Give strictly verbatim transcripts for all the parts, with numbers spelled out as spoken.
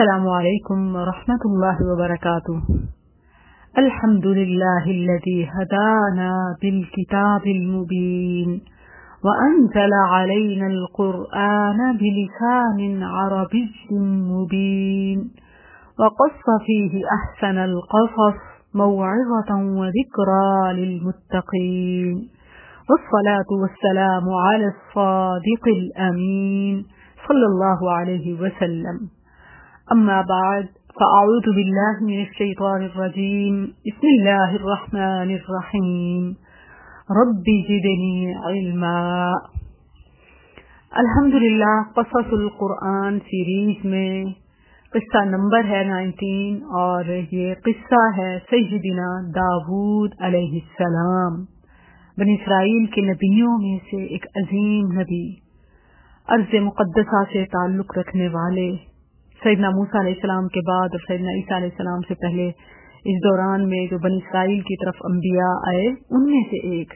السلام علیکم ورحمۃ اللہ وبرکاتہ۔ الحمد للہ الذی ہدانا بالکتاب المبین وانزل علینا القرآن بلسان عربی مبین وقص فیہ احسن القصص موعظۃ وذکریٰ للمتقین والصلاة والسلام علی الصادق الامین صلی اللہ علیہ وسلم۔ اما بعد فاعوذ باللہ من الشیطان الرجیم بسم اللہ الرحمن الرحیم رب زدنی علما۔ الحمدللہ قصص القرآن سیریز میں قصہ نمبر ہے نائنٹین اور یہ قصہ ہے سیدنا داؤد علیہ السلام، بنی اسرائیل کے نبیوں میں سے ایک عظیم نبی، ارض مقدسہ سے تعلق رکھنے والے، سیدنا موسیٰ علیہ السلام کے بعد اور سیدنا عیسیٰ علیہ السلام سے پہلے اس دوران میں جو بنی اسرائیل کی طرف انبیاء آئے ان میں سے ایک۔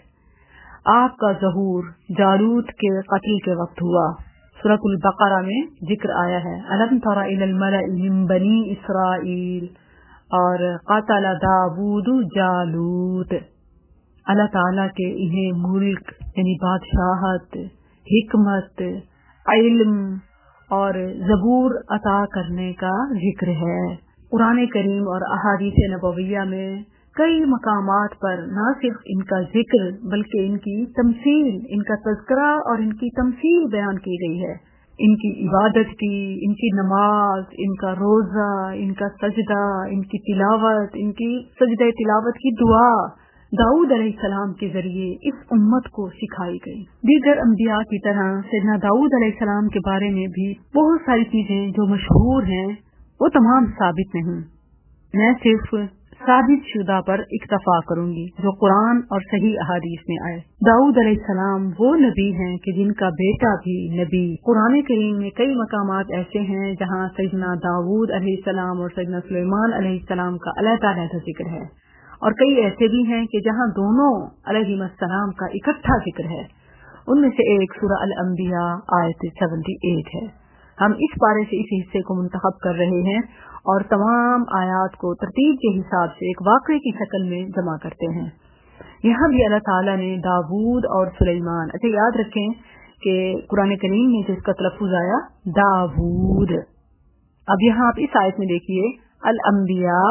آپ کا ظہور جالوت کے قتل کے وقت ہوا۔ سورۃ البقرہ میں ذکر آیا ہے الم تر الی الملأ من بنی اسرائیل اور قتل داؤد جالوت۔ اللہ تعالیٰ کے انہیں ملک یعنی بادشاہت، حکمت، علم اور زبور عطا کرنے کا ذکر ہے۔ قرآن کریم اور احادیث نبویہ میں کئی مقامات پر نہ صرف ان کا ذکر بلکہ ان کی تمثیل، ان کا تذکرہ اور ان کی تمثیل بیان کی گئی ہے۔ ان کی عبادت کی، ان کی نماز، ان کا روزہ، ان کا سجدہ، ان کی تلاوت، ان کی سجدہ تلاوت کی دعا داؤد علیہ السلام کے ذریعے اس امت کو سکھائی گئی۔ دیگر انبیاء کی طرح سیدنا داؤد علیہ السلام کے بارے میں بھی بہت ساری چیزیں جو مشہور ہیں وہ تمام ثابت نہیں، میں صرف ثابت شدہ پر اکتفا کروں گی جو قرآن اور صحیح احادیث میں آئے۔ داؤد علیہ السلام وہ نبی ہیں کہ جن کا بیٹا بھی نبی۔ قرآن کریم میں کئی مقامات ایسے ہیں جہاں سیدنا داؤد علیہ السلام اور سیدنا سلیمان علیہ السلام کا علیحدہ علیحدہ ذکر ہے، اور کئی ایسے بھی ہیں کہ جہاں دونوں علیہ السلام کا اکٹھا ذکر ہے۔ ان میں سے ایک سورہ الانبیاء آیت اٹھہتر ہے۔ ہم اس پارے سے اس حصے کو منتخب کر رہے ہیں اور تمام آیات کو ترتیب کے حساب سے ایک واقعے کی شکل میں جمع کرتے ہیں۔ یہاں بھی اللہ تعالیٰ نے داؤد اور سلیمان، اچھا یاد رکھیں کہ قرآن کریم میں جس کا تلفظ آیا داؤد۔ اب یہاں آپ اس آیت میں دیکھیے الانبیاء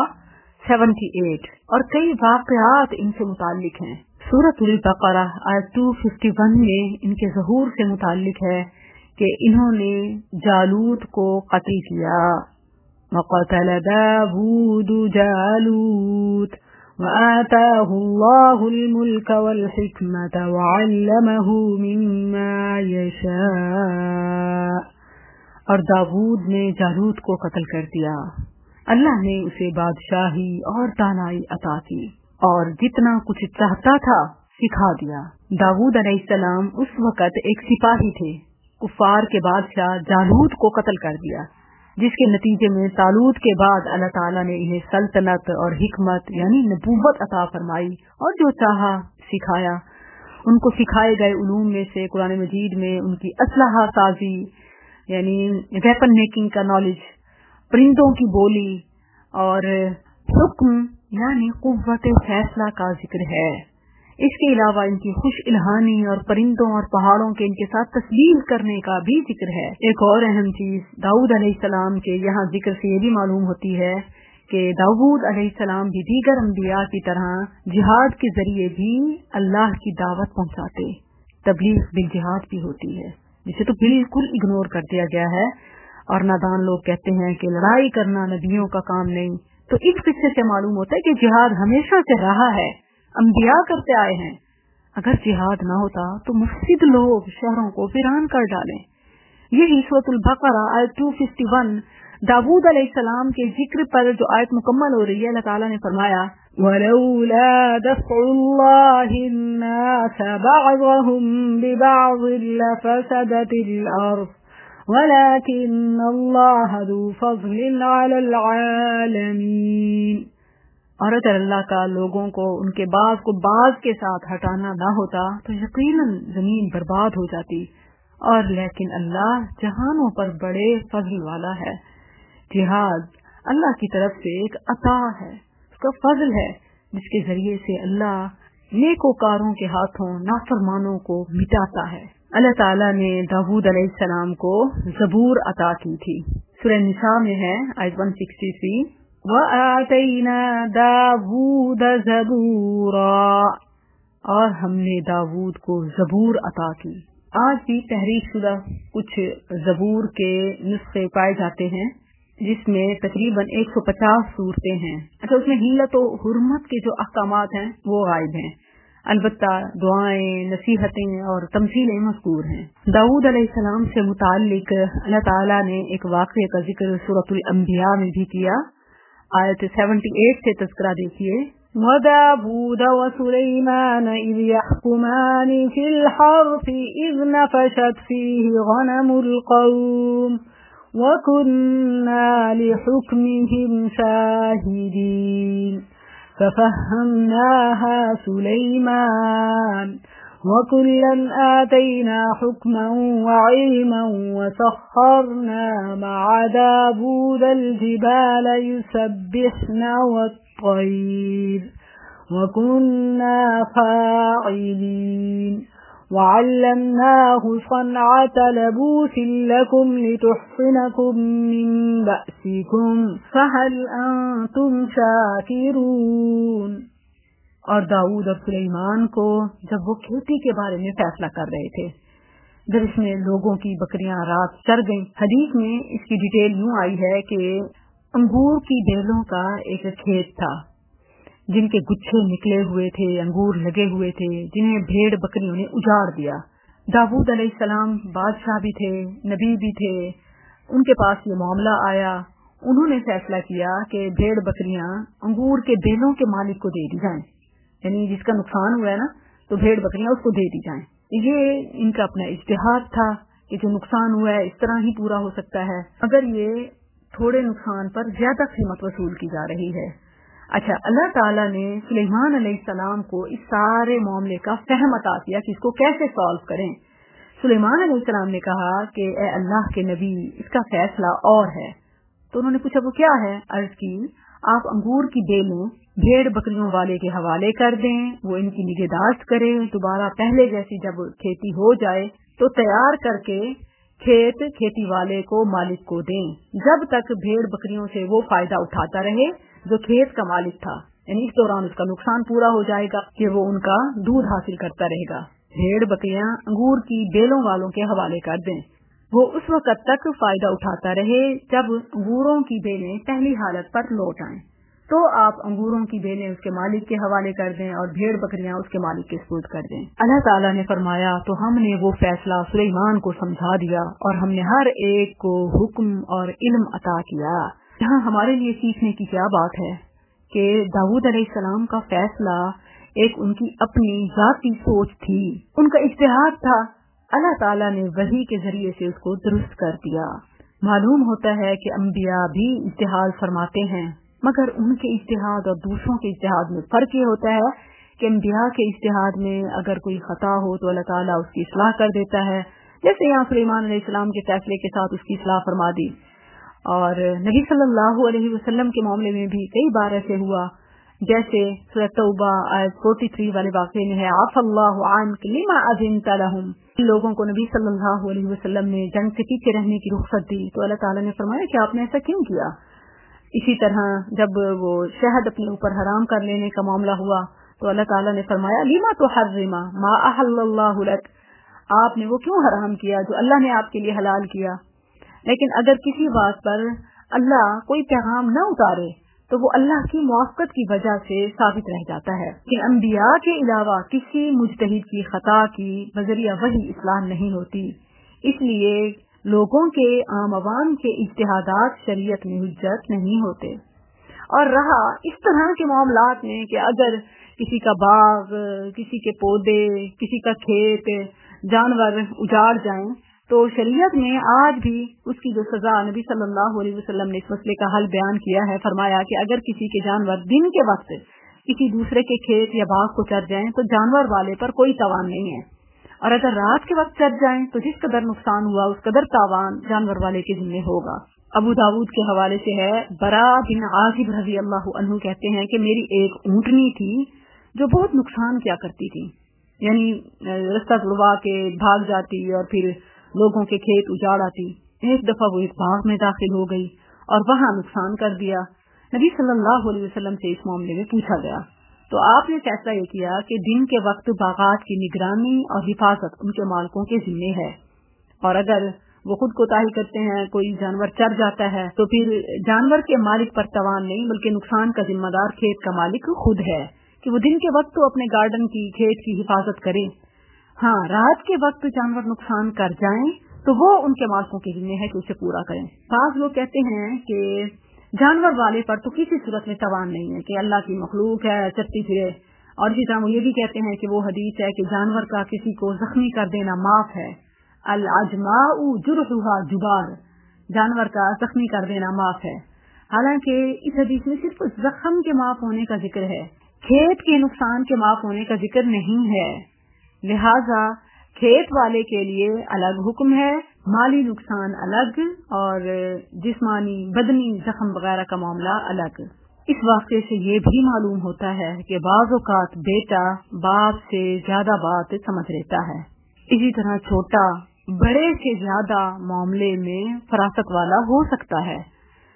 اٹھہتر اور کئی واقعات ان سے متعلق ہیں۔ سورۃ البقرہ آیت دو سو اکیاون میں ان کے ظہور سے متعلق ہے کہ انہوں نے جالوت کو قتل کیا۔ وَقَتَلَ دَاوُودُ جَالُوتَ وَآتَاهُ اللَّهُ الْمُلْكَ وَالْحِكْمَةَ وَعَلَّمَهُ مِمَّا يَشَاءُ۔ اور داؤد نے جالوت کو قتل کر دیا، اللہ نے اسے بادشاہی اور دانائی عطا کی اور جتنا کچھ چاہتا تھا سکھا دیا۔ داؤد علیہ السلام اس وقت ایک سپاہی تھے، کفار کے بادشاہ جالوت کو قتل کر دیا، جس کے نتیجے میں طالوت کے بعد اللہ تعالیٰ نے انہیں سلطنت اور حکمت یعنی نبوت عطا فرمائی اور جو چاہا سکھایا۔ ان کو سکھائے گئے علوم میں سے قرآن مجید میں ان کی اسلحہ سازی یعنی ویپن میکنگ کا نالج، پرندوں کی بولی اور حکم یعنی قوت فیصلہ کا ذکر ہے۔ اس کے علاوہ ان کی خوش الہانی اور پرندوں اور پہاڑوں کے ان کے ساتھ تسلیل کرنے کا بھی ذکر ہے۔ ایک اور اہم چیز داؤد علیہ السلام کے یہاں ذکر سے یہ بھی معلوم ہوتی ہے کہ داؤد علیہ السلام بھی دیگر انبیاء کی طرح جہاد کے ذریعے بھی اللہ کی دعوت پہنچاتے، تبلیغ بالجہاد بھی ہوتی ہے، جسے تو بالکل اگنور کر دیا گیا ہے اور نادان لوگ کہتے ہیں کہ لڑائی کرنا نبیوں کا کام نہیں۔ تو اس قصے سے معلوم ہوتا ہے کہ جہاد ہمیشہ سے رہا ہے، انبیاء کرتے آئے ہیں۔ اگر جہاد نہ ہوتا تو مفسد لوگ شہروں کو ویران کر ڈالیں۔ یہی سورۃ البقرہ آیت دو سو اکیاون داؤد علیہ السلام کے ذکر پر جو آیت مکمل ہو رہی ہے، اللہ تعالیٰ نے فرمایا وَلَوْلَا دَفْعُ اللَّهِ النَّاسَ بَعْضَهُمْ بِبَعْضٍ لَفَسَدَتِ الْأَرْضُ وَلَكِنَّ اللَّهَ ذُو فَضْلٍ عَلَى الْعَالَمِينَ۔ اور اگر اللہ کا لوگوں کو ان کے بعض کو بعض کے ساتھ ہٹانا نہ ہوتا تو یقیناً زمین برباد ہو جاتی، اور لیکن اللہ جہانوں پر بڑے فضل والا ہے۔ जिहाद अल्लाह की तरफ से एक अता है, उसका फजल है, जिसके जरिए से अल्लाह नेकोकारों के हाथों नाफरमानों को मिटाता है। अल्लाह ताला ने दाऊद अलैहिस्सलाम को ज़बूर अता की थी। सूरह निसा में है आयत एक सौ तिरसठ, वआतैना दाऊद ज़बूरा, और हमने दाऊद को ज़बूर अता की। आज भी तहरीर शुदा कुछ ज़बूर के नुस्खे पाए जाते हैं जिसमें तकरीबन एक सौ पचास सूरतें हैं। अच्छा, उसमें हिल्लत और हुर्मत के जो अहकामात हैं वो गायब हैं, अलबत्ता दुआएं, नसीहतें और तमसीलें मज़कूर हैं। दाऊद अलैहिस्सलाम से मुताल्लिक अल्लाह ताला ने एक वाक़ये का जिक्र सूरतुल अंबिया में भी किया। आयत अठहत्तर से तज़किरा देखिए, वदाऊद व सुलैमान इज़ यहकुमान फिल हर्थ इज़ नफशत फीहि गनमुल कौम वकुन्ना लिहुक्मिहिम शाहिदीन फफहमनाहा सुलैमान वकुल्लन आतैना हुक्मन व इल्मन वसख्खरना मअ दाऊदल जिबाल युसब्बिहना वत्तैर वकुन्ना फाइलीन वअल्लमनाहु सनअत लबूसिन लकुम लितुहसिनकुम मिन बअसिकुम फहल अंतुम शाकिरून। और दाऊद और सुलेमान को जब वो खेती के बारे में फैसला कर रहे थे, जब इसमें लोगों की बकरियां रात चर गईं, हदीस में इसकी डिटेल यूं आई है कि अंगूर की बेलों का एक खेत था जिनके गुच्छे निकले हुए थे, अंगूर लगे हुए थे, जिन्हें भेड़ बकरियों ने उजाड़ दिया। दाऊद अलैहिस्सलाम बादशाह भी थे, नबी भी थे, उनके पास ये मामला आया। उन्होंने फैसला किया कि भेड़ बकरियां अंगूर के बेलों के मालिक को दे दी जाएं, यानी जिसका नुकसान हुआ है ना, तो भेड़ बकरियां उसको दे दी जाएं। ये इनका अपना इज्तिहाद था कि जो नुकसान हुआ है इस तरह ही पूरा हो सकता है अगर ये थोड़े नुकसान पर ज्यादा कीमत वसूल की जा रही है। अच्छा, अल्लाह ताला ने सुलेमान अलैहिस्सलाम को इस सारे मामले का फहम अता किया कि इसको कैसे सॉल्व करें। सुलेमान अलैहिस्सलाम ने कहा कि ए अल्लाह के नबी, इसका फैसला और है। तो उन्होंने पूछा वो क्या है? अर्ज की, आप अंगूर की बेलें भेड़ बकरियों वाले के हवाले कर दें, वो इनकी निगहदाश्त करे, दोबारा पहले जैसी जब खेती हो जाए तो तैयार करके खेत खेती वाले को मालिक को दें, जब तक भेड़ बकरियों से वो फायदा उठाता रहे जो खेत का मालिक था, यानी इस दौरान उसका नुकसान पूरा हो जाएगा कि वो उनका दूध हासिल करता रहेगा। भेड़ बकरियां अंगूर की बेलों वालों के हवाले कर दें, वो उस वक्त तक फायदा उठाता रहे जब अंगूरों की बेलें पहली हालत पर लौट आएं, तो आप अंगूरों की बेलें उसके मालिक के हवाले कर दें और भेड़ बकरियां उसके मालिक के सुपुर्द कर दें। अल्लाह ताला ने फरमाया, तो हमने वो फैसला सुलेमान को समझा दिया और हमने हर एक को हुक्म और इल्म अता किया। यहाँ हमारे लिए सीखने की क्या बात है कि दाऊद अलैहिस्सलाम का फैसला एक उनकी अपनी जाती सोच थी, उनका इज्तिहाद था। अल्लाह ताला ने वही के जरिए से उसको दुरुस्त कर दिया। मालूम होता है कि अंबिया भी इज्तिहाद फरमाते हैं, मगर उनके इज्तिहाद और दूसरों के इज्तिहाद में फर्क ये होता है कि अंबिया के इज्तिहाद में अगर कोई खता हो तो अल्लाह ताला उसकी इस्लाह कर देता है, जैसे यहाँ सुलेमान अलैहिस्सलाम के फैसले के साथ उसकी इस्लाह फरमा दी। और नबी सल्लल्लाहु अलैहि वसल्लम के मामले में भी कई बार ऐसे हुआ, जैसे सूरह तौबा आयत तैंतालीस वाले वाक़े में है, आफल्लाहु अन्क लिमा अज़िनत लहुम, लोगों को नबी सल्लल्लाहु अलैहि वसल्लम ने जंग से पीछे रहने की रुख्सत दी तो अल्लाह ताला ने फरमाया कि आपने ऐसा क्यों किया। इसी तरह जब वो शहद अपने ऊपर हराम कर लेने का मामला हुआ तो अल्लाह ताला ने फरमाया, लिमा तुहर्रिमा मा अहल्लल्लाहु लक, आपने वो क्यों हराम किया जो अल्लाह ने आपके लिए हलाल किया। लेकिन अगर किसी बात पर अल्लाह कोई पैगाम न उतारे तो वो अल्लाह की मुआफ़क़त की वजह से साबित रह जाता है कि अंबिया के अलावा किसी मुज्तहिद की खता की बजरिया वही इस्लाह नहीं होती। इसलिए लोगों के आम अवाम के इज्तिहादात शरीयत में हुज्जत नहीं होते। और रहा इस तरह के मामलात में कि अगर किसी का बाग, किसी के पौधे, किसी का खेत, जानवर उजाड़ जाएं तो शरीयत में आज भी उसकी जो सजा नबी सल्लल्लाहु अलैहि वसल्लम ने इस मसले का हल बयान किया है, फरमाया कि अगर किसी के जानवर दिन के वक्त किसी दूसरे के खेत या बाग को चर जाएं तो जानवर वाले पर कोई तावान नहीं है, और अगर रात के वक्त चर जाएं तो जिस कदर नुकसान हुआ उस कदर तावान जानवर वाले के जिम्मे होगा। ابو داود کے حوالے سے ہے، برا بن عازب رضی اللہ عنہ کہتے ہیں کہ میری ایک اونٹنی تھی جو بہت نقصان کیا کرتی تھی، یعنی رستہ چھڑوا کے بھاگ جاتی اور پھر لوگوں کے کھیت اجاڑ آتی۔ ایک دفعہ وہ ایک باغ میں داخل ہو گئی اور وہاں نقصان کر دیا۔ نبی صلی اللہ علیہ وسلم سے اس معاملے میں پوچھا گیا تو آپ نے فیصلہ یہ کیا کہ دن کے وقت باغات کی نگرانی اور حفاظت ان کے مالکوں کے ذمے ہے، اور اگر وہ خود کوتاہی کرتے ہیں، کوئی جانور چر جاتا ہے تو پھر جانور کے مالک پر تاوان نہیں بلکہ نقصان کا ذمہ دار کھیت کا مالک خود ہے کہ وہ دن کے وقت تو اپنے گارڈن کی کھیت کی حفاظت کرے۔ ہاں، رات کے وقت جانور نقصان کر جائیں تو وہ ان کے مالکوں کے ذمہ ہے کہ اسے پورا کریں۔ بعض لوگ کہتے ہیں کہ جانور والے پر تو کسی صورت میں تاوان نہیں ہے کہ اللہ کی مخلوق ہے، چلتی پھرے، اور اسی طرح وہ یہ بھی کہتے ہیں کہ وہ حدیث ہے کہ جانور کا کسی کو زخمی کر دینا معاف ہے، العجماء جرحها جبار، جانور کا زخمی کر دینا معاف ہے۔ حالانکہ اس حدیث میں صرف زخم کے معاف ہونے کا ذکر ہے، کھیت کے نقصان کے معاف ہونے کا ذکر نہیں ہے، لہذا کھیت والے کے لیے الگ حکم ہے، مالی نقصان الگ اور جسمانی بدنی زخم وغیرہ کا معاملہ الگ۔ اس واقعے سے یہ بھی معلوم ہوتا ہے کہ بعض اوقات بیٹا باپ سے زیادہ بات سمجھ لیتا ہے، اسی طرح چھوٹا بڑے سے زیادہ معاملے میں فراست والا ہو سکتا ہے۔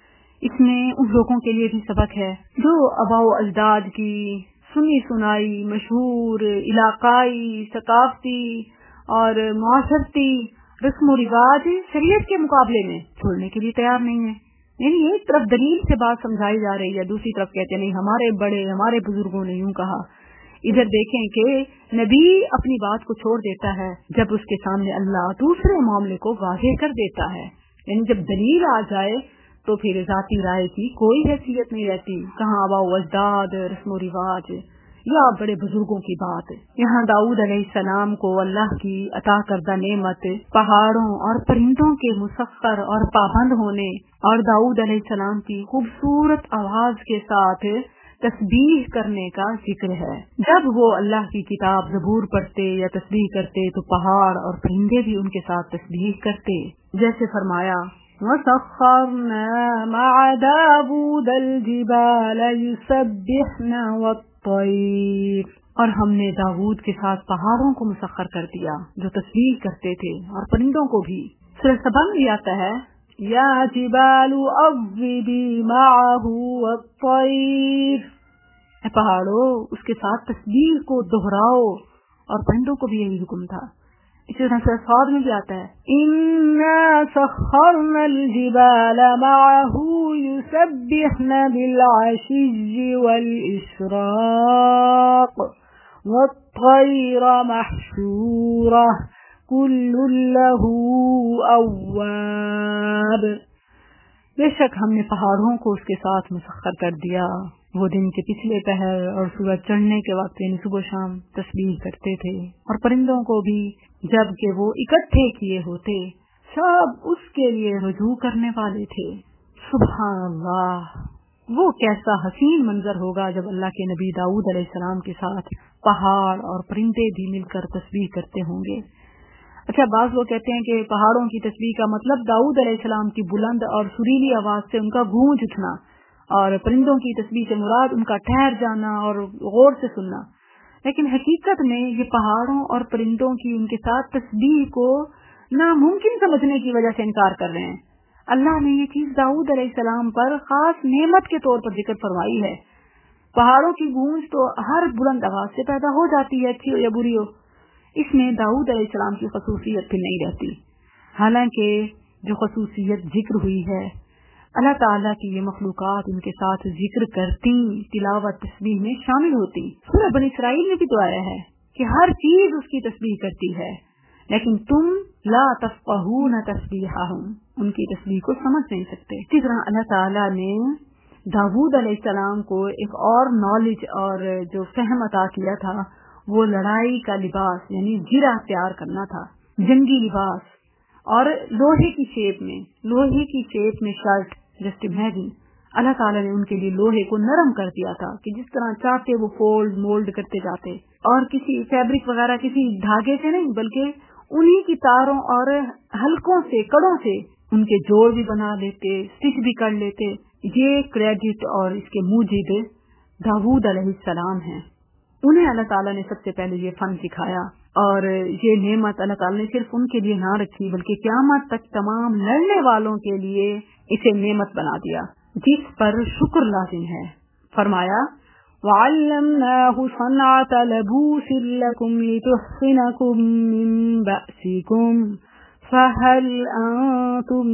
اس میں ان لوگوں کے لیے بھی سبق ہے جو آباء و اجداد کی سنی سنائی مشہور علاقائی ثقافتی اور معاشرتی رسم و رواج شریعت کے مقابلے میں چھوڑنے کے لیے تیار نہیں ہے۔ یعنی ایک طرف دلیل سے بات سمجھائی جا رہی ہے، دوسری طرف کہتے نہیں ہمارے بڑے ہمارے بزرگوں نے یوں کہا۔ ادھر دیکھیں کہ نبی اپنی بات کو چھوڑ دیتا ہے جب اس کے سامنے اللہ دوسرے معاملے کو واضح کر دیتا ہے، یعنی جب دلیل آ جائے تو پھر ذاتی رائے کی کوئی حیثیت نہیں رہتی، کہاں آباء و اجداد رسم و رواج یا بڑے بزرگوں کی بات۔ یہاں داؤد علیہ السلام کو اللہ کی عطا کردہ نعمت پہاڑوں اور پرندوں کے مسخر اور پابند ہونے اور داؤد علیہ السلام کی خوبصورت آواز کے ساتھ تسبیح کرنے کا ذکر ہے۔ جب وہ اللہ کی کتاب زبور پڑھتے یا تسبیح کرتے تو پہاڑ اور پرندے بھی ان کے ساتھ تسبیح کرتے، جیسے فرمایا وَسَخَّرْنَا مَعَ دَاوُودَ الْجِبَالَ يُسَبِّحْنَ وَالطَّيْرَ، اور ہم نے داؤد کے ساتھ پہاڑوں کو مسخر کر دیا جو تسبیح کرتے تھے اور پرندوں کو بھی۔ سورہ سبا میں بھی آتا ہے یا جبال اوبی معه والطير، اے پہاڑوں اس کے ساتھ تسبیح کو دہراؤ، اور پرندوں کو بھی یہی حکم تھا۔ اسی طرح سورہ صاد میں بھی آتا ہے انا سخرنا الجبال معه يسبحن بالعشي والإشراق والطير محشورة كل له أواب، بے شک ہم نے پہاڑوں کو اس کے ساتھ مسخر کر دیا، وہ دن کے پچھلے پہر اور سورج چڑھنے کے وقت یعنی صبح شام تسبیح کرتے تھے، اور پرندوں کو بھی جب کہ وہ اکٹھے کیے ہوتے سب اس کے لیے رجوع کرنے والے تھے۔ سبحان اللہ، وہ کیسا حسین منظر ہوگا جب اللہ کے نبی داؤد علیہ السلام کے ساتھ پہاڑ اور پرندے بھی مل کر تسبیح کرتے ہوں گے۔ اچھا، بعض لوگ کہتے ہیں کہ پہاڑوں کی تسبیح کا مطلب داؤد علیہ السلام کی بلند اور سریلی آواز سے ان کا گونج اٹھنا، اور پرندوں کی تسبیح سے مراد ان کا ٹھہر جانا اور غور سے سننا۔ لیکن حقیقت میں یہ پہاڑوں اور پرندوں کی ان کے ساتھ تسبیح کو ناممکن سمجھنے کی وجہ سے انکار کر رہے ہیں۔ اللہ نے یہ چیز داؤد علیہ السلام پر خاص نعمت کے طور پر ذکر فرمائی ہے۔ پہاڑوں کی گونج تو ہر بلند آواز سے پیدا ہو جاتی ہے، اچھی ہو یا بری ہو، اس میں داؤد علیہ السلام کی خصوصیت بھی نہیں رہتی۔ حالانکہ جو خصوصیت ذکر ہوئی ہے اللہ تعالیٰ کی یہ مخلوقات ان کے ساتھ ذکر کرتی، تلاوت تسبیح میں شامل ہوتی۔ سورہ بنی اسرائیل میں بھی تو آیا ہے کہ ہر چیز اس کی تسبیح کرتی ہے، لیکن تم لا تفقہون تسبیحہم، ان کی تسبیح کو سمجھ نہیں سکتے۔ اسی طرح اللہ تعالیٰ نے داؤد علیہ السلام کو ایک اور نالج اور جو فہم عطا کیا تھا، وہ لڑائی کا لباس یعنی گرہ تیار کرنا تھا، جنگی لباس، اور لوہے کی شیپ میں لوہے کی شیپ میں شرٹ۔ جسٹ امیجن، اللہ تعالیٰ نے ان کے لیے لوہے کو نرم کر دیا تھا کہ جس طرح چاہتے وہ فولڈ مولڈ کرتے جاتے، اور کسی فیبرک وغیرہ کسی دھاگے سے نہیں بلکہ انہی کی تاروں اور ہلکوں سے کڑوں سے ان کے جوڑ بھی بنا لیتے، اسٹچ بھی کر لیتے۔ یہ کریڈٹ اور اس کے موجد داؤد علیہ السلام ہیں۔ انہیں اللہ تعالیٰ نے سب سے پہلے یہ فن سکھایا، اور یہ نعمت اللہ تعالیٰ نے صرف ان کے لیے نہ رکھی بلکہ قیامت تک تمام لڑنے والوں کے لیے اسے نعمت بنا دیا جس پر شکر لازم ہے۔ فرمایا وَعَلَّمْنَاهُ صَنْعَةَ لَبُوسٍ لَكُمْ لِتُحْصِنَكُم مِّن بَأْسِكُمْ فَهَلْ أَنتُمْ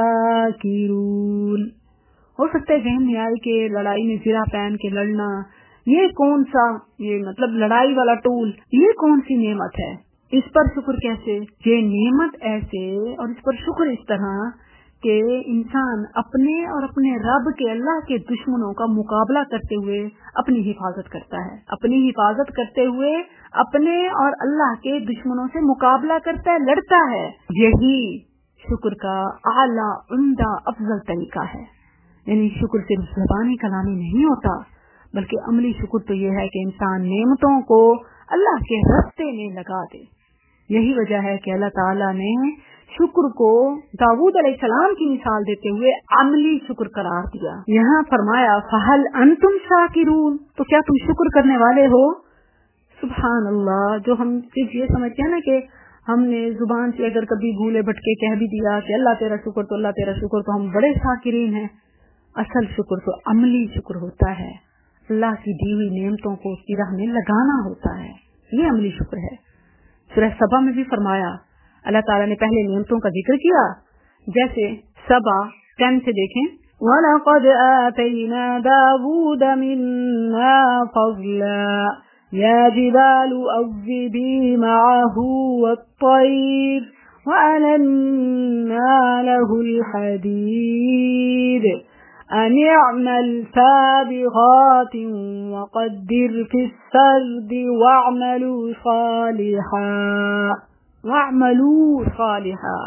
شَاكِرُونَ۔ ہو سکتا ہے ذہن میں آئے کہ لڑائی میں زرہ پہن کے لڑنا، یہ کون سا، یہ مطلب لڑائی والا ٹول، یہ کون سی نعمت ہے، اس پر شکر کیسے؟ یہ نعمت ایسے اور اس پر شکر اس طرح کہ انسان اپنے اور اپنے رب کے اللہ کے دشمنوں کا مقابلہ کرتے ہوئے اپنی حفاظت کرتا ہے، اپنی حفاظت کرتے ہوئے اپنے اور اللہ کے دشمنوں سے مقابلہ کرتا ہے، لڑتا ہے۔ یہی شکر کا اعلیٰ، عمدہ، افضل طریقہ ہے۔ یعنی شکر صرف زبانی کلامی نہیں ہوتا بلکہ عملی شکر تو یہ ہے کہ انسان نعمتوں کو اللہ کے راستے میں لگا دے۔ یہی وجہ ہے کہ اللہ تعالیٰ نے شکر کو داؤد علیہ السلام کی مثال دیتے ہوئے عملی شکر قرار دیا۔ یہاں فرمایا فَهَلْ أَنْتُمْ شَاكِرُونَ، تو کیا تم شکر کرنے والے ہو؟ سبحان اللہ، جو ہم صرف یہ سمجھتے ہیں نا کہ ہم نے زبان سے اگر کبھی بھولے بھٹکے کہہ بھی دیا کہ اللہ تیرا شکر تو اللہ تیرا شکر تو ہم بڑے شاکرین ہیں، اصل شکر تو عملی شکر ہوتا ہے، اللہ کی دی ہوئی نعمتوں کو اس کی راہ میں لگانا ہوتا ہے، یہ عملی شکر ہے۔ سورہ سبا میں بھی فرمایا، اللہ تعالیٰ نے پہلے نعمتوں کا ذکر کیا، جیسے سبا ٹین سے دیکھیں وَلَقَدْ آتَيْنَا دَاوُودَ مِنَّا فَضْلًا يَا جِبَالُ أَوِّبِي مَعَهُ وَالطَّيْرَ وَأَلَنَّا لَهُ الْحَدِيدَ أَنِ اعْمَلْ سَابِغَاتٍ وَقَدِّرْ فِي السَّرْدِ وَاعْمَلُوا صَالِحًا وَاعْمَلُوا صَالِحًا۔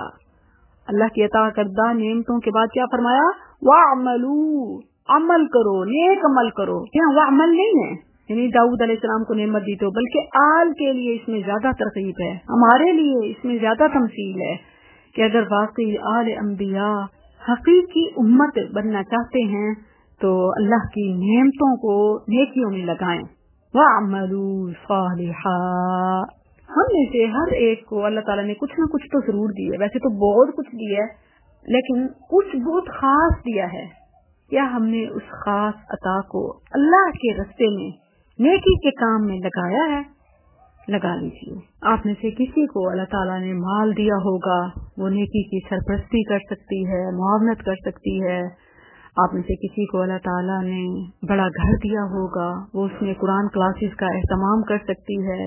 اللہ کی عطا کردہ نعمتوں کے بعد کیا فرمایا؟ وَاعْمَلُوا، عمل کرو، نیک عمل کرو۔ یہاں وَاعْمَل نہیں ہے، یعنی داؤد علیہ السلام کو نعمت دی تو، بلکہ آل کے لیے اس میں زیادہ ترغیب ہے، ہمارے لیے اس میں زیادہ تمثیل ہے کہ اگر واقعی آل انبیاء حقیقی امت بننا چاہتے ہیں تو اللہ کی نعمتوں کو نیکیوں میں لگائیں۔ وَاعْمَلُوا صَالِحًا، ہم میں سے ہر ایک کو اللہ تعالیٰ نے کچھ نہ کچھ تو ضرور دی ہے، ویسے تو بہت کچھ دیا ہے لیکن کچھ بہت خاص دیا ہے۔ کیا ہم نے اس خاص عطا کو اللہ کے راستے میں نیکی کے کام میں لگایا ہے؟ لگا لیجیے۔ آپ میں سے کسی کو اللہ تعالیٰ نے مال دیا ہوگا، وہ نیکی کی سرپرستی کر سکتی ہے، معاونت کر سکتی ہے۔ آپ میں سے کسی کو اللہ تعالیٰ نے بڑا گھر دیا ہوگا، وہ اس میں قرآن کلاسز کا اہتمام کر سکتی ہے۔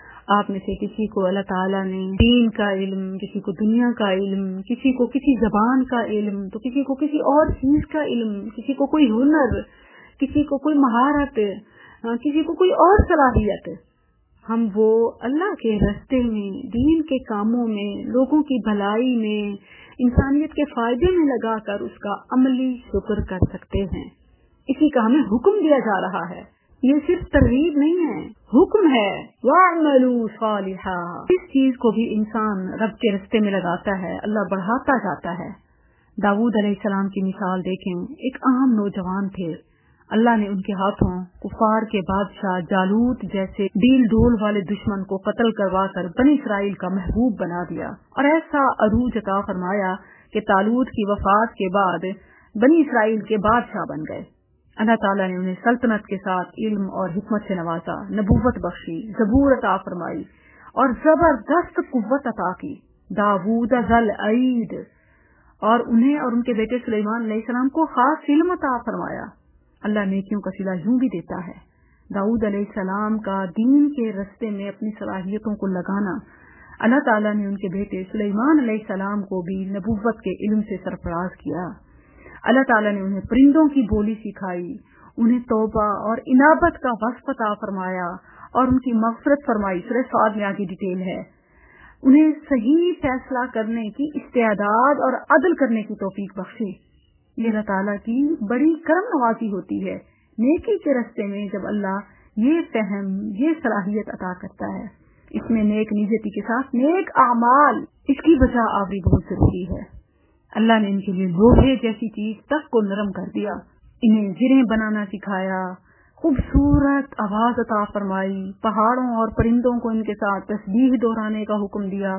آپ میں سے کسی کو اللہ تعالیٰ نے دین کا علم، کسی کو دنیا کا علم، کسی کو کسی زبان کا علم، تو کسی کو کسی اور چیز کا علم، کسی کو کوئی ہنر، کسی کو کوئی مہارت، کسی کو کوئی اور صلاحیت۔ ہم وہ اللہ کے راستے میں، دین کے کاموں میں، لوگوں کی بھلائی میں، انسانیت کے فائدے میں لگا کر اس کا عملی شکر کر سکتے ہیں۔ اسی کا ہمیں حکم دیا جا رہا ہے، یہ صرف ترغیب نہیں ہے، حکم ہے وَاعْمَلُوا صَالِحًا۔ اس چیز کو بھی انسان رب کے راستے میں لگاتا ہے، اللہ بڑھاتا جاتا ہے۔ داؤد علیہ السلام کی مثال دیکھیں، ایک عام نوجوان تھے، اللہ نے ان کے ہاتھوں کفار کے بادشاہ جالوت جیسے ڈیل ڈول والے دشمن کو قتل کروا کر بنی اسرائیل کا محبوب بنا دیا، اور ایسا عروج عطا فرمایا کہ طالوت کی وفات کے بعد بنی اسرائیل کے بادشاہ بن گئے۔ اللہ تعالیٰ نے انہیں سلطنت کے ساتھ علم اور حکمت سے نوازا، نبوت بخشی، زبور عطا فرمائی اور زبردست قوت عطا کی۔ داؤد ذل عید، اور انہیں اور ان کے بیٹے سلیمان علیہ السلام کو خاص علم عطا فرمایا۔ اللہ نیکیوں کا صلہ یوں بھی دیتا ہے۔ داؤد علیہ السلام کا دین کے راستے میں اپنی صلاحیتوں کو لگانا، اللہ تعالیٰ نے ان کے بیٹے سلیمان علیہ السلام کو بھی نبوت کے علم سے سرفراز کیا۔ اللہ تعالیٰ نے انہیں پرندوں کی بولی سکھائی، انہیں توبہ اور انابت کا وصف عطا فرمایا اور ان کی مغفرت فرمائی۔ سورہ صاد میں آگے ڈیٹیل ہے۔ انہیں صحیح فیصلہ کرنے کی استعداد اور عدل کرنے کی توفیق بخشی۔ یہ اللہ تعالیٰ کی بڑی کرم نوازی ہوتی ہے نیکی کے راستے میں، جب اللہ یہ فہم، یہ صلاحیت عطا کرتا ہے۔ اس میں نیک نیتی کے ساتھ نیک اعمال، اس کی بجا آوری بہت ضروری ہے۔ اللہ نے ان کے لیے لوہے جیسی چیز تک کو نرم کر دیا، انہیں زریں بنانا سکھایا، خوبصورت آواز عطا فرمائی، پہاڑوں اور پرندوں کو ان کے ساتھ تسبیح دہرانے کا حکم دیا،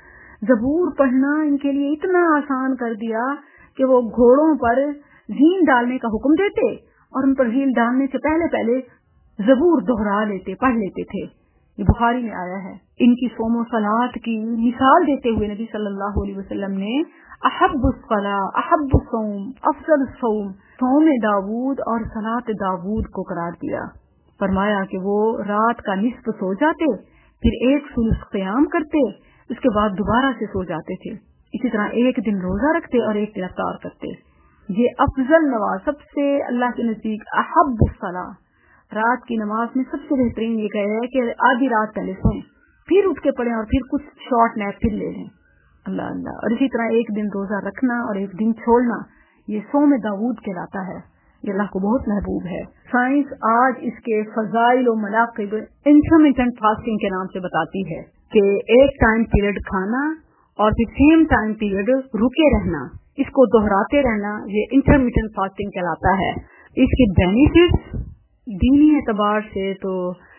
زبور پڑھنا ان کے لیے اتنا آسان کر دیا کہ وہ گھوڑوں پر زین ڈالنے کا حکم دیتے اور ان پر زین ڈالنے سے پہلے پہلے زبور دہرا لیتے، پڑھ لیتے تھے۔ یہ بخاری میں آیا ہے۔ ان کی صوم و صلات کی مثال دیتے ہوئے نبی صلی اللہ علیہ وسلم نے احب الصلاۃ احب الصوم افضل الصوم صوم داود اور صلاۃ داود کو قرار دیا۔ فرمایا کہ وہ رات کا نصف سو جاتے، پھر ایک ثلث قیام کرتے، اس کے بعد دوبارہ سے سو جاتے تھے۔ اسی طرح ایک دن روزہ رکھتے اور ایک دن افطار کرتے۔ یہ افضل نماز، سب سے اللہ کے نزدیک احب الصلاۃ، رات کی نماز میں سب سے بہترین یہ کہہ ہے کہ آدھی رات پہلے سوئیں، پھر اٹھ کے پڑھیں اور پھر کچھ شارٹ نیپ پھر لے لیں۔ اللہ اللہ۔ اور اسی طرح ایک دن روزہ رکھنا اور ایک دن چھوڑنا، یہ صوم داود کہلاتا ہے، یہ اللہ کو بہت محبوب ہے۔ سائنس آج اس کے فضائل و مناقب انٹرمیٹنٹ فاسٹنگ کے نام سے بتاتی ہے کہ ایک ٹائم پیریڈ کھانا اور پھر سیم ٹائم پیریڈ رکے رہنا، اس کو دہراتے رہنا، یہ انٹرمیٹنٹ فاسٹنگ کہلاتا ہے۔ اس کے بینیفٹس دینی اعتبار سے تو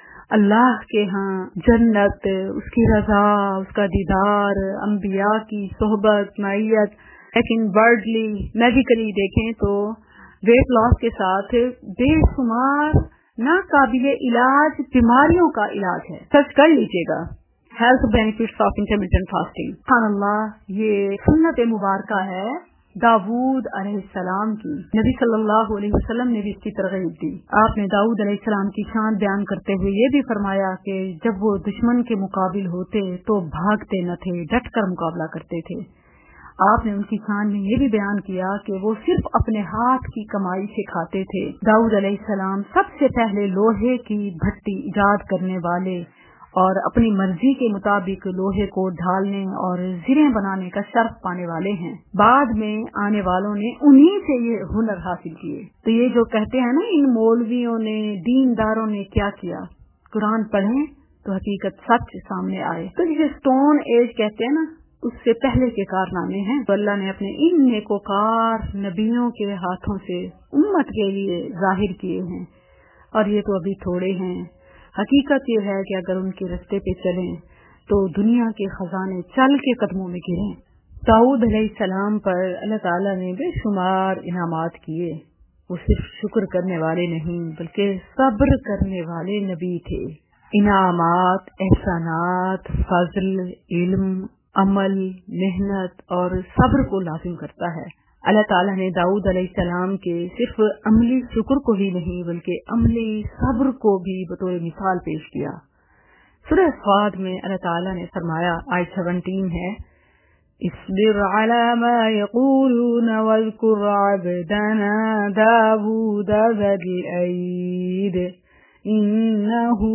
اللہ کے ہاں جنت، اس کی رضا، اس کا دیدار، انبیاء کی صحبت، معیت، لیکن ورڈلی میڈیکلی دیکھیں تو ویٹ لاس کے ساتھ بے شمار ناقابل علاج بیماریوں کا علاج ہے۔ سرچ کر لیجیے گا، health benefits of intermittent fasting. سبحان اللہ، یہ سنت مبارکہ ہے داود علیہ السلام کی۔ نبی صلی اللہ علیہ وسلم نے بھی اس کی ترغیب دی۔ آپ نے داود علیہ السلام کی شان بیان کرتے ہوئے یہ بھی فرمایا کہ جب وہ دشمن کے مقابل ہوتے تو بھاگتے نہ تھے، ڈٹ کر مقابلہ کرتے تھے۔ آپ نے ان کی شان میں یہ بھی بیان کیا کہ وہ صرف اپنے ہاتھ کی کمائی سے کھاتے تھے۔ داود علیہ السلام سب سے پہلے لوہے کی بھٹی ایجاد کرنے والے اور اپنی مرضی کے مطابق لوہے کو ڈھالنے اور زریں بنانے کا شرف پانے والے ہیں۔ بعد میں آنے والوں نے انہی سے یہ ہنر حاصل کیے۔ تو یہ جو کہتے ہیں نا ان مولویوں نے، دینداروں نے کیا کیا، قرآن پڑھیں تو حقیقت سچ سامنے آئے۔ تو جسے سٹون ایج کہتے ہیں نا، اس سے پہلے کے کارنامے ہیں تو اللہ نے اپنے ان نیکوکار نبیوں کے ہاتھوں سے امت کے لیے ظاہر کیے ہیں، اور یہ تو ابھی تھوڑے ہیں۔ حقیقت یہ ہے کہ اگر ان کے رستے پہ چلیں تو دنیا کے خزانے چل کے قدموں میں گریں۔ داؤد علیہ السلام پر اللہ تعالیٰ نے بے شمار انعامات کیے۔ وہ صرف شکر کرنے والے نہیں بلکہ صبر کرنے والے نبی تھے۔ انعامات، احسانات، فضل، علم، عمل، محنت اور صبر کو لازم کرتا ہے۔ اللہ تعالیٰ نے داؤد علیہ السلام کے صرف عملی شکر کو ہی نہیں بلکہ عملی صبر کو بھی بطور مثال پیش کیا۔ سورہ صاد میں اللہ تعالیٰ نے فرمایا، آیت سترہ ہے، اصبر علی ما یقولون واذکر عبدنا داود ذا الایید انہ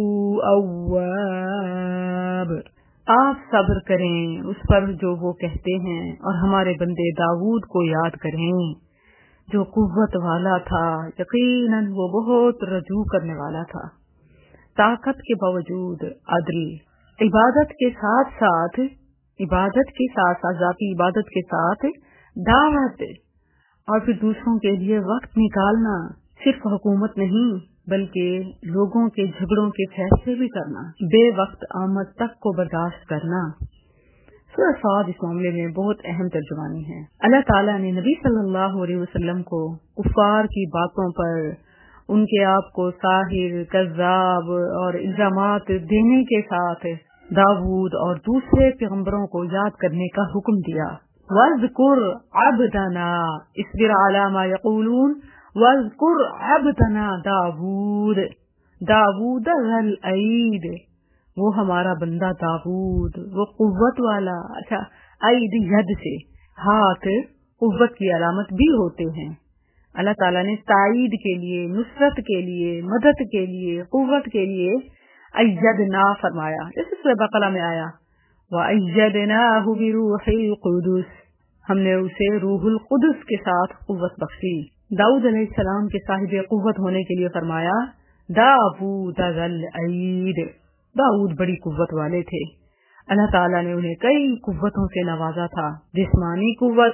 اواب۔ آپ صبر کریں اس پر جو وہ کہتے ہیں اور ہمارے بندے داود کو یاد کریں جو قوت والا تھا، یقیناً وہ بہت رجوع کرنے والا تھا۔ طاقت کے باوجود عدل، عبادت کے ساتھ ساتھ عبادت کے ساتھ ساتھ ذاتی عبادت کے ساتھ دعوت اور پھر دوسروں کے لیے وقت نکالنا، صرف حکومت نہیں بلکہ لوگوں کے جھگڑوں کے فیصلے بھی کرنا، بے وقت آمد تک کو برداشت کرنا۔ سورہ صاد اس معاملے میں بہت اہم ترجمانی ہے۔ اللہ تعالیٰ نے نبی صلی اللہ علیہ وسلم کو کفار کی باتوں پر ان کے آپ کو ساحر، کذاب اور الزامات دینے کے ساتھ داود اور دوسرے پیغمبروں کو یاد کرنے کا حکم دیا۔ وَاذْكُرْ عَبْدَنَا اصْبِرْ عَلَى مَا يَقُولُونَ وَاذْكُرْ عَبْدَنَا داود داود ذا الْأَيْدِ، وہ ہمارا بندہ داود، وہ قوت والا۔ اچھا، عید ید سے ہاتھ قوت کی علامت بھی ہوتے ہیں۔ اللہ تعالیٰ نے تائید کے لیے، نصرت کے لیے، مدد کے لیے، قوت کے لیے ایدنا فرمایا، جیسے سورہ بقرہ میں آیا وَأَيَّدْنَاهُ بِرُوحِ الْقُدُسِ، ہم نے اسے روح القدس کے ساتھ قوت بخشی۔ داؤد علیہ السلام کے صاحب قوت ہونے کے لیے فرمایا داود ذا الایید، داؤد بڑی قوت والے تھے۔ اللہ تعالیٰ نے انہیں کئی قوتوں سے نوازا تھا، جسمانی قوت،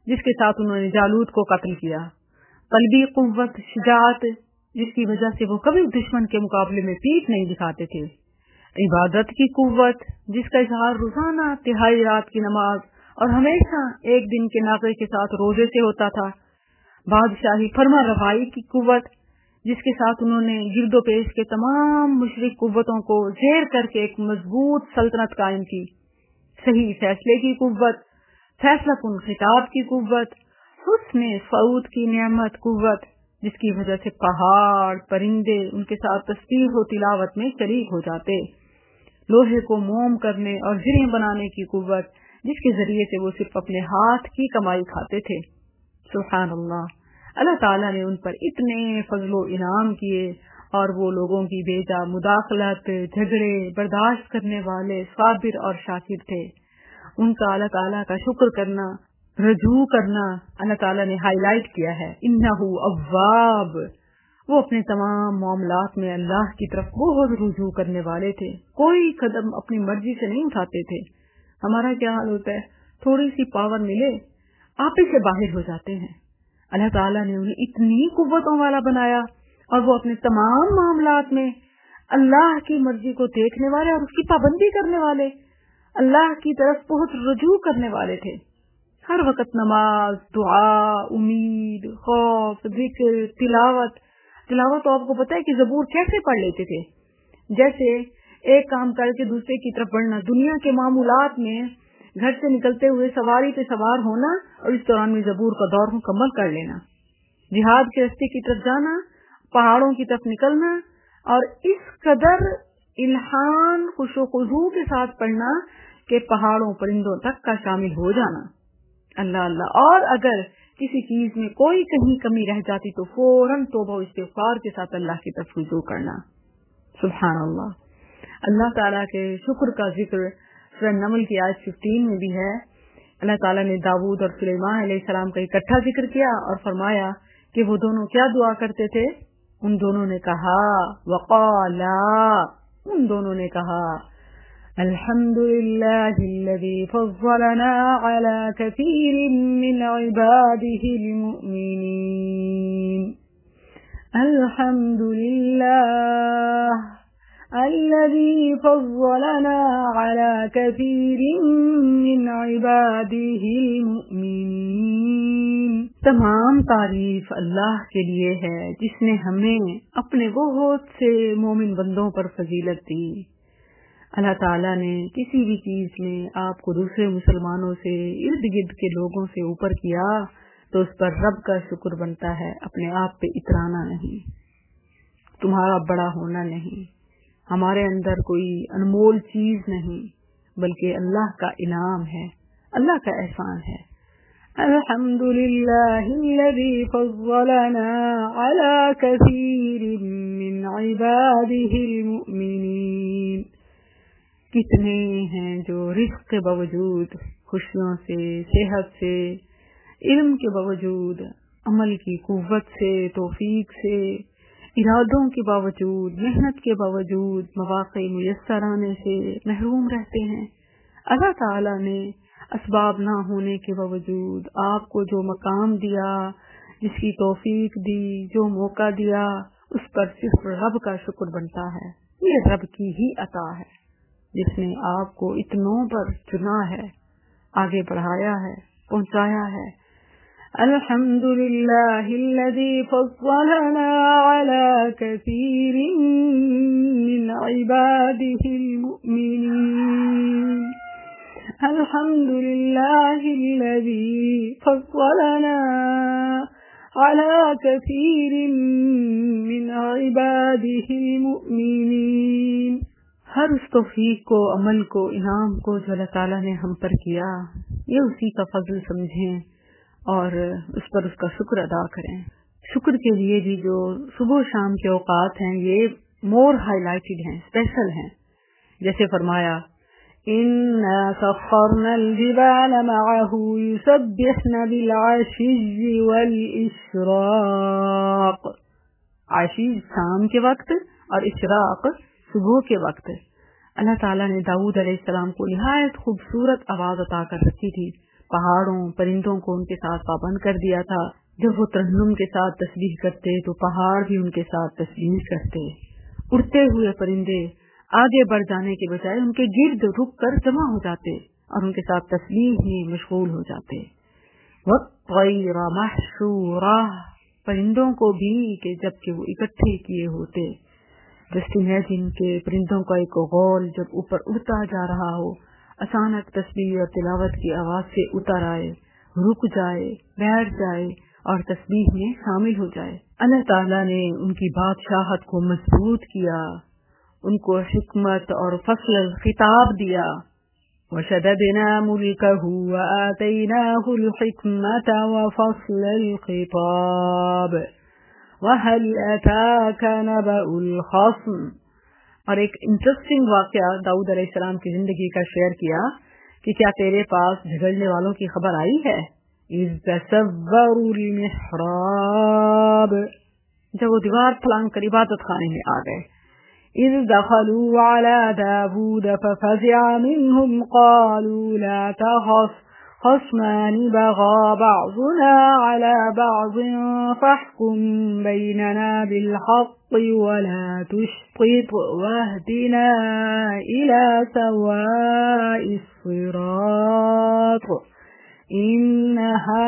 جس کے ساتھ انہوں نے جالوت کو قتل کیا، قلبی قوت، شجاعت جس کی وجہ سے وہ کبھی دشمن کے مقابلے میں پیٹھ نہیں دکھاتے تھے، عبادت کی قوت جس کا اظہار روزانہ تہائی رات کی نماز اور ہمیشہ ایک دن کے ناقے کے ساتھ روزے سے ہوتا تھا، بادشاہی فرما روائی کی قوت جس کے ساتھ انہوں نے گرد و پیش کے تمام مشرک قوتوں کو زیر کر کے ایک مضبوط سلطنت قائم کی، صحیح فیصلے کی قوت، فیصلہ کن خطاب کی قوت، حسن صوت کی نعمت قوت جس کی وجہ سے پہاڑ پرندے ان کے ساتھ تسبیح و تلاوت میں شریک ہو جاتے، لوہے کو موم کرنے اور زریں بنانے کی قوت جس کے ذریعے سے وہ صرف اپنے ہاتھ کی کمائی کھاتے تھے۔ سبحان اللہ، اللہ تعالیٰ نے ان پر اتنے فضل و انعام کیے اور وہ لوگوں کی بیجا مداخلت، جھگڑے برداشت کرنے والے صابر اور شاکر تھے۔ ان کا اللہ تعالیٰ کا شکر کرنا، رجوع کرنا اللہ تعالیٰ نے ہائی لائٹ کیا ہے، انہو اواب، وہ اپنے تمام معاملات میں اللہ کی طرف بہت رجوع کرنے والے تھے، کوئی قدم اپنی مرضی سے نہیں اٹھاتے تھے۔ ہمارا کیا حال ہوتا ہے، تھوڑی سی پاور ملے آپ ہی سے باہر ہو جاتے ہیں۔ اللہ تعالیٰ نے انہیں اتنی قوتوں والا بنایا اور وہ اپنے تمام معاملات میں اللہ کی مرضی کو دیکھنے والے اور اس کی پابندی کرنے والے، اللہ کی طرف بہت رجوع کرنے والے تھے۔ ہر وقت نماز، دعا، امید، خوف، ذکر، تلاوت تلاوت تو آپ کو پتا ہے کہ زبور کیسے پڑھ لیتے تھے، جیسے ایک کام کر کے دوسرے کی طرف بڑھنا، دنیا کے معمولات میں گھر سے نکلتے ہوئے سواری پہ سوار ہونا اور اس دوران میں زبور کا دور مکمل کر لینا، جہاد کے راستے کی طرف جانا، پہاڑوں کی طرف نکلنا اور اس قدر الہام خوش و خضوع کے ساتھ پڑھنا کہ پہاڑوں پرندوں تک کا شامل ہو جانا۔ اللہ اللہ، اور اگر کسی چیز میں کوئی کہیں کمی رہ جاتی تو فوراً توبہ و استغفار کے ساتھ اللہ کی طرف رجوع کرنا۔ سبحان اللہ، اللہ تعالیٰ کے شکر کا ذکر سورہ نمل کی آیت پندرہ میں بھی ہے۔ اللہ تعالیٰ نے داؤد اور سلیمان علیہ السلام کا اکٹھا ذکر کیا اور فرمایا کہ وہ دونوں کیا دعا کرتے تھے، ان دونوں نے کہا وقالا، ان دونوں نے کہا الحمد للہ الذی فضلنا علی کثیر من عباده المؤمنین، الحمد للہ الذی فضلنا علی کثیر من عباده المؤمنین، تمام تعریف اللہ کے لیے ہے جس نے ہمیں اپنے بہت سے مومن بندوں پر فضیلت دی۔ اللہ تعالیٰ نے کسی بھی چیز میں آپ کو دوسرے مسلمانوں سے، ارد گرد کے لوگوں سے اوپر کیا تو اس پر رب کا شکر بنتا ہے، اپنے آپ پہ اترانا نہیں، تمہارا بڑا ہونا نہیں، ہمارے اندر کوئی انمول چیز نہیں، بلکہ اللہ کا انعام ہے، اللہ کا احسان ہے۔ الحمد للہ الذی فضلنا علی کثیر من عباده المؤمنین، کتنے ہیں جو رزق کے باوجود، خوشیوں سے، صحت سے، علم کے باوجود، عمل کی قوت سے، توفیق سے، ارادوں کے باوجود، محنت کے باوجود، مواقع میسر آنے سے محروم رہتے ہیں۔ اللہ تعالیٰ نے اسباب نہ ہونے کے باوجود آپ کو جو مقام دیا، جس کی توفیق دی، جو موقع دیا، اس پر صرف رب کا شکر بنتا ہے۔ یہ رب کی ہی عطا ہے جس نے آپ کو اتنوں پر چنا ہے، آگے بڑھایا ہے، پہنچایا ہے۔ الحمد للہ الذی فضلنا علی کثیر من عباده المؤمنین، الحمد للہ الذی فضلنا علی کثیر من عباده المؤمنین، ہر اس توفیق کو، عمل کو، انعام کو جو اللہ تعالیٰ نے ہم پر کیا، یہ اسی کا فضل سمجھیں اور اس پر اس کا شکر ادا کریں۔ شکر کے لیے بھی جو صبح و شام کے اوقات ہیں یہ مور ہائی لائٹڈ ہیں، اسپیشل ہیں، جیسے فرمایا اِنَّا سَخَّرْنَا الْجِبَالَ مَعَهُ يُسَبِّحْنَ بِالْعَشِيِّ وَالْإِشْرَاقِ، عشی شام کے وقت اور اشراق صبح کے وقت۔ اللہ تعالیٰ نے داؤد علیہ السلام کو نہایت خوبصورت آواز عطا کر رکھی تھی، پہاڑوں پرندوں کو ان کے ساتھ پابند کر دیا تھا. جب وہ ترنم کے ساتھ تسبیح کرتے تو پہاڑ بھی ان کے ساتھ تسبیح کرتے. اڑتے ہوئے پرندے آگے بڑھ جانے کے بجائے ان کے گرد رک کر جمع ہو جاتے اور ان کے ساتھ تسبیح میں مشغول ہو جاتے. وَالطَّيْرَ مَحْشُورَةً پرندوں کو بھی کہ جب کہ وہ اکٹھے کیے ہوتے. جسٹ امیجن کہ پرندوں کا ایک غول جب اوپر اڑتا جا رہا ہو، اچانک تسبیح اور تلاوت کی آواز سے اتر آئے، رک جائے، بیٹھ جائے اور تسبیح میں شامل ہو جائے. اللہ تعالیٰ نے ان کی بادشاہت کو مضبوط کیا، ان کو حکمت اور فصل الخطاب دیا. وَشَدَدْنَا مُلْكَهُ وَآتَيْنَاهُ الْحِكْمَةَ وَفَصْلَ الْخِطَابِ وَهَلْ أَتَاكَ نَبَأُ الْخَصْمِ. اور ایک انٹرسٹنگ واقعہ داؤد علیہ السلام کی زندگی کا شیئر کیا کہ کیا تیرے پاس جھگڑنے والوں کی خبر آئی ہے؟ اِذْ تَسَوَّرُوا الْمِحْرَابَ جب وہ دیوار پھلانگ کر عبادت خانے میں آ گئے. اِذْ دَخَلُوا عَلَى دَاوُودَ فَفَزِعَ مِنْهُمْ قَالُوا لَا تَخَفْ خَصْمَانِ بَغَىٰ بَعْضُنَا عَلَى بَعْضٍ فَاحْكُم بَيْنَنَا بِالْحَقِّ وَلَا تُشْطِطْ وَاهْدِنَا إِلَىٰ سَوَاءِ الصِّرَاطِ إِنَّ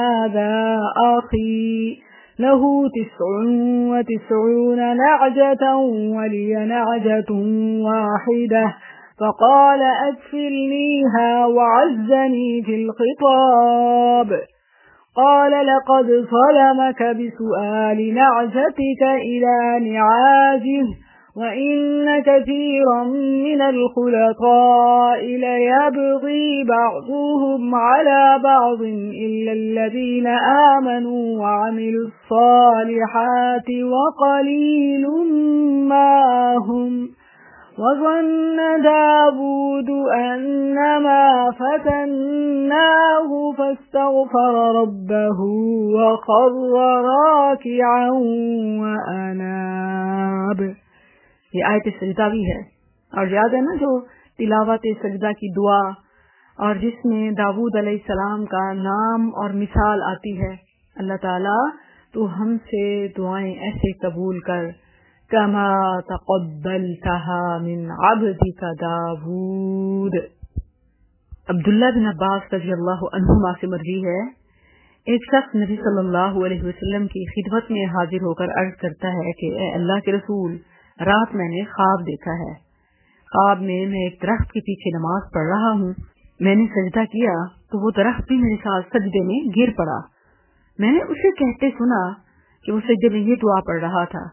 هَٰذَا أَخِي لَهُ تِسْعٌ وَتِسْعُونَ نَعْجَةً وَلِيَ نَعْجَةٌ وَاحِدَةٌ فَقَالَ أَكْفِلْنِيهَا وَعَزَّنِي فِي الْخِطَابِ قَالَ لَقَدْ ظَلَمَكَ بِسُؤَالِ نَعْجَتِكَ إِلَىٰ نِعَاجِهِ وَإِنَّ كَثِيرًا مِّنَ الْخُلَطَاءِ لَيَبْغِي بَعْضُهُمْ عَلَى بَعْضٍ إِلَّا الَّذِينَ آمَنُوا وَعَمِلُوا الصَّالِحَاتِ وَقَلِيلٌ مَّا هُمْ وَظَنَّ دَاوُودُ أَنَّمَا فَتَنَّاهُ فَاسْتَغْفَرَ رَبَّهُ وَخَرَّ رَاكِعًا وَأَنَابَ. یہ آیت سجدہ بھی ہے اور یاد ہے نا جو تلاوت سجدہ کی دعا اور جس میں داؤد علیہ السلام کا نام اور مثال آتی ہے. اللہ تعالیٰ تو ہم سے دعائیں ایسے قبول کر کما تقبلتها من عبدک داود. عبداللہ بن عباس رضی اللہ عنہما سے مروی ہے ایک شخص نبی صلی اللہ علیہ وسلم کی خدمت میں حاضر ہو کر عرض کرتا ہے کہ اے اللہ کے رسول، رات میں نے خواب دیکھا ہے. خواب میں میں ایک درخت کے پیچھے نماز پڑھ رہا ہوں. میں نے سجدہ کیا تو وہ درخت بھی میرے ساتھ سجدے میں گر پڑا. میں نے اسے کہتے سنا کہ وہ سجدے میں یہ دعا پڑھ رہا تھا،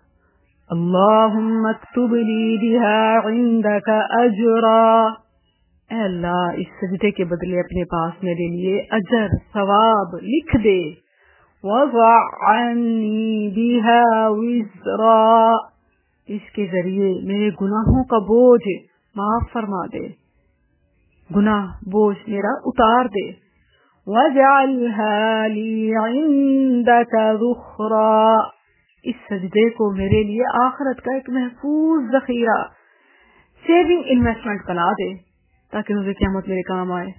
اللہم اکتب لی بها عندک اجرا. اے اللہ اس سجدے کے بدلے اپنے پاس میرے لیے اجر ثواب لکھ دے. وضع عنی بها وزرا اس کے ذریعے میرے گناہوں کا بوجھ معاف فرما دے، گناہ بوجھ میرا اتار دے. وَاجْعَلْهَا لِي عِندَكَ ذُخْرًا اس سجدے کو میرے لیے آخرت کا ایک محفوظ ذخیرہ، سیونگ انویسٹمنٹ بنا دے تاکہ مجھے قیامت میرے کام آئے.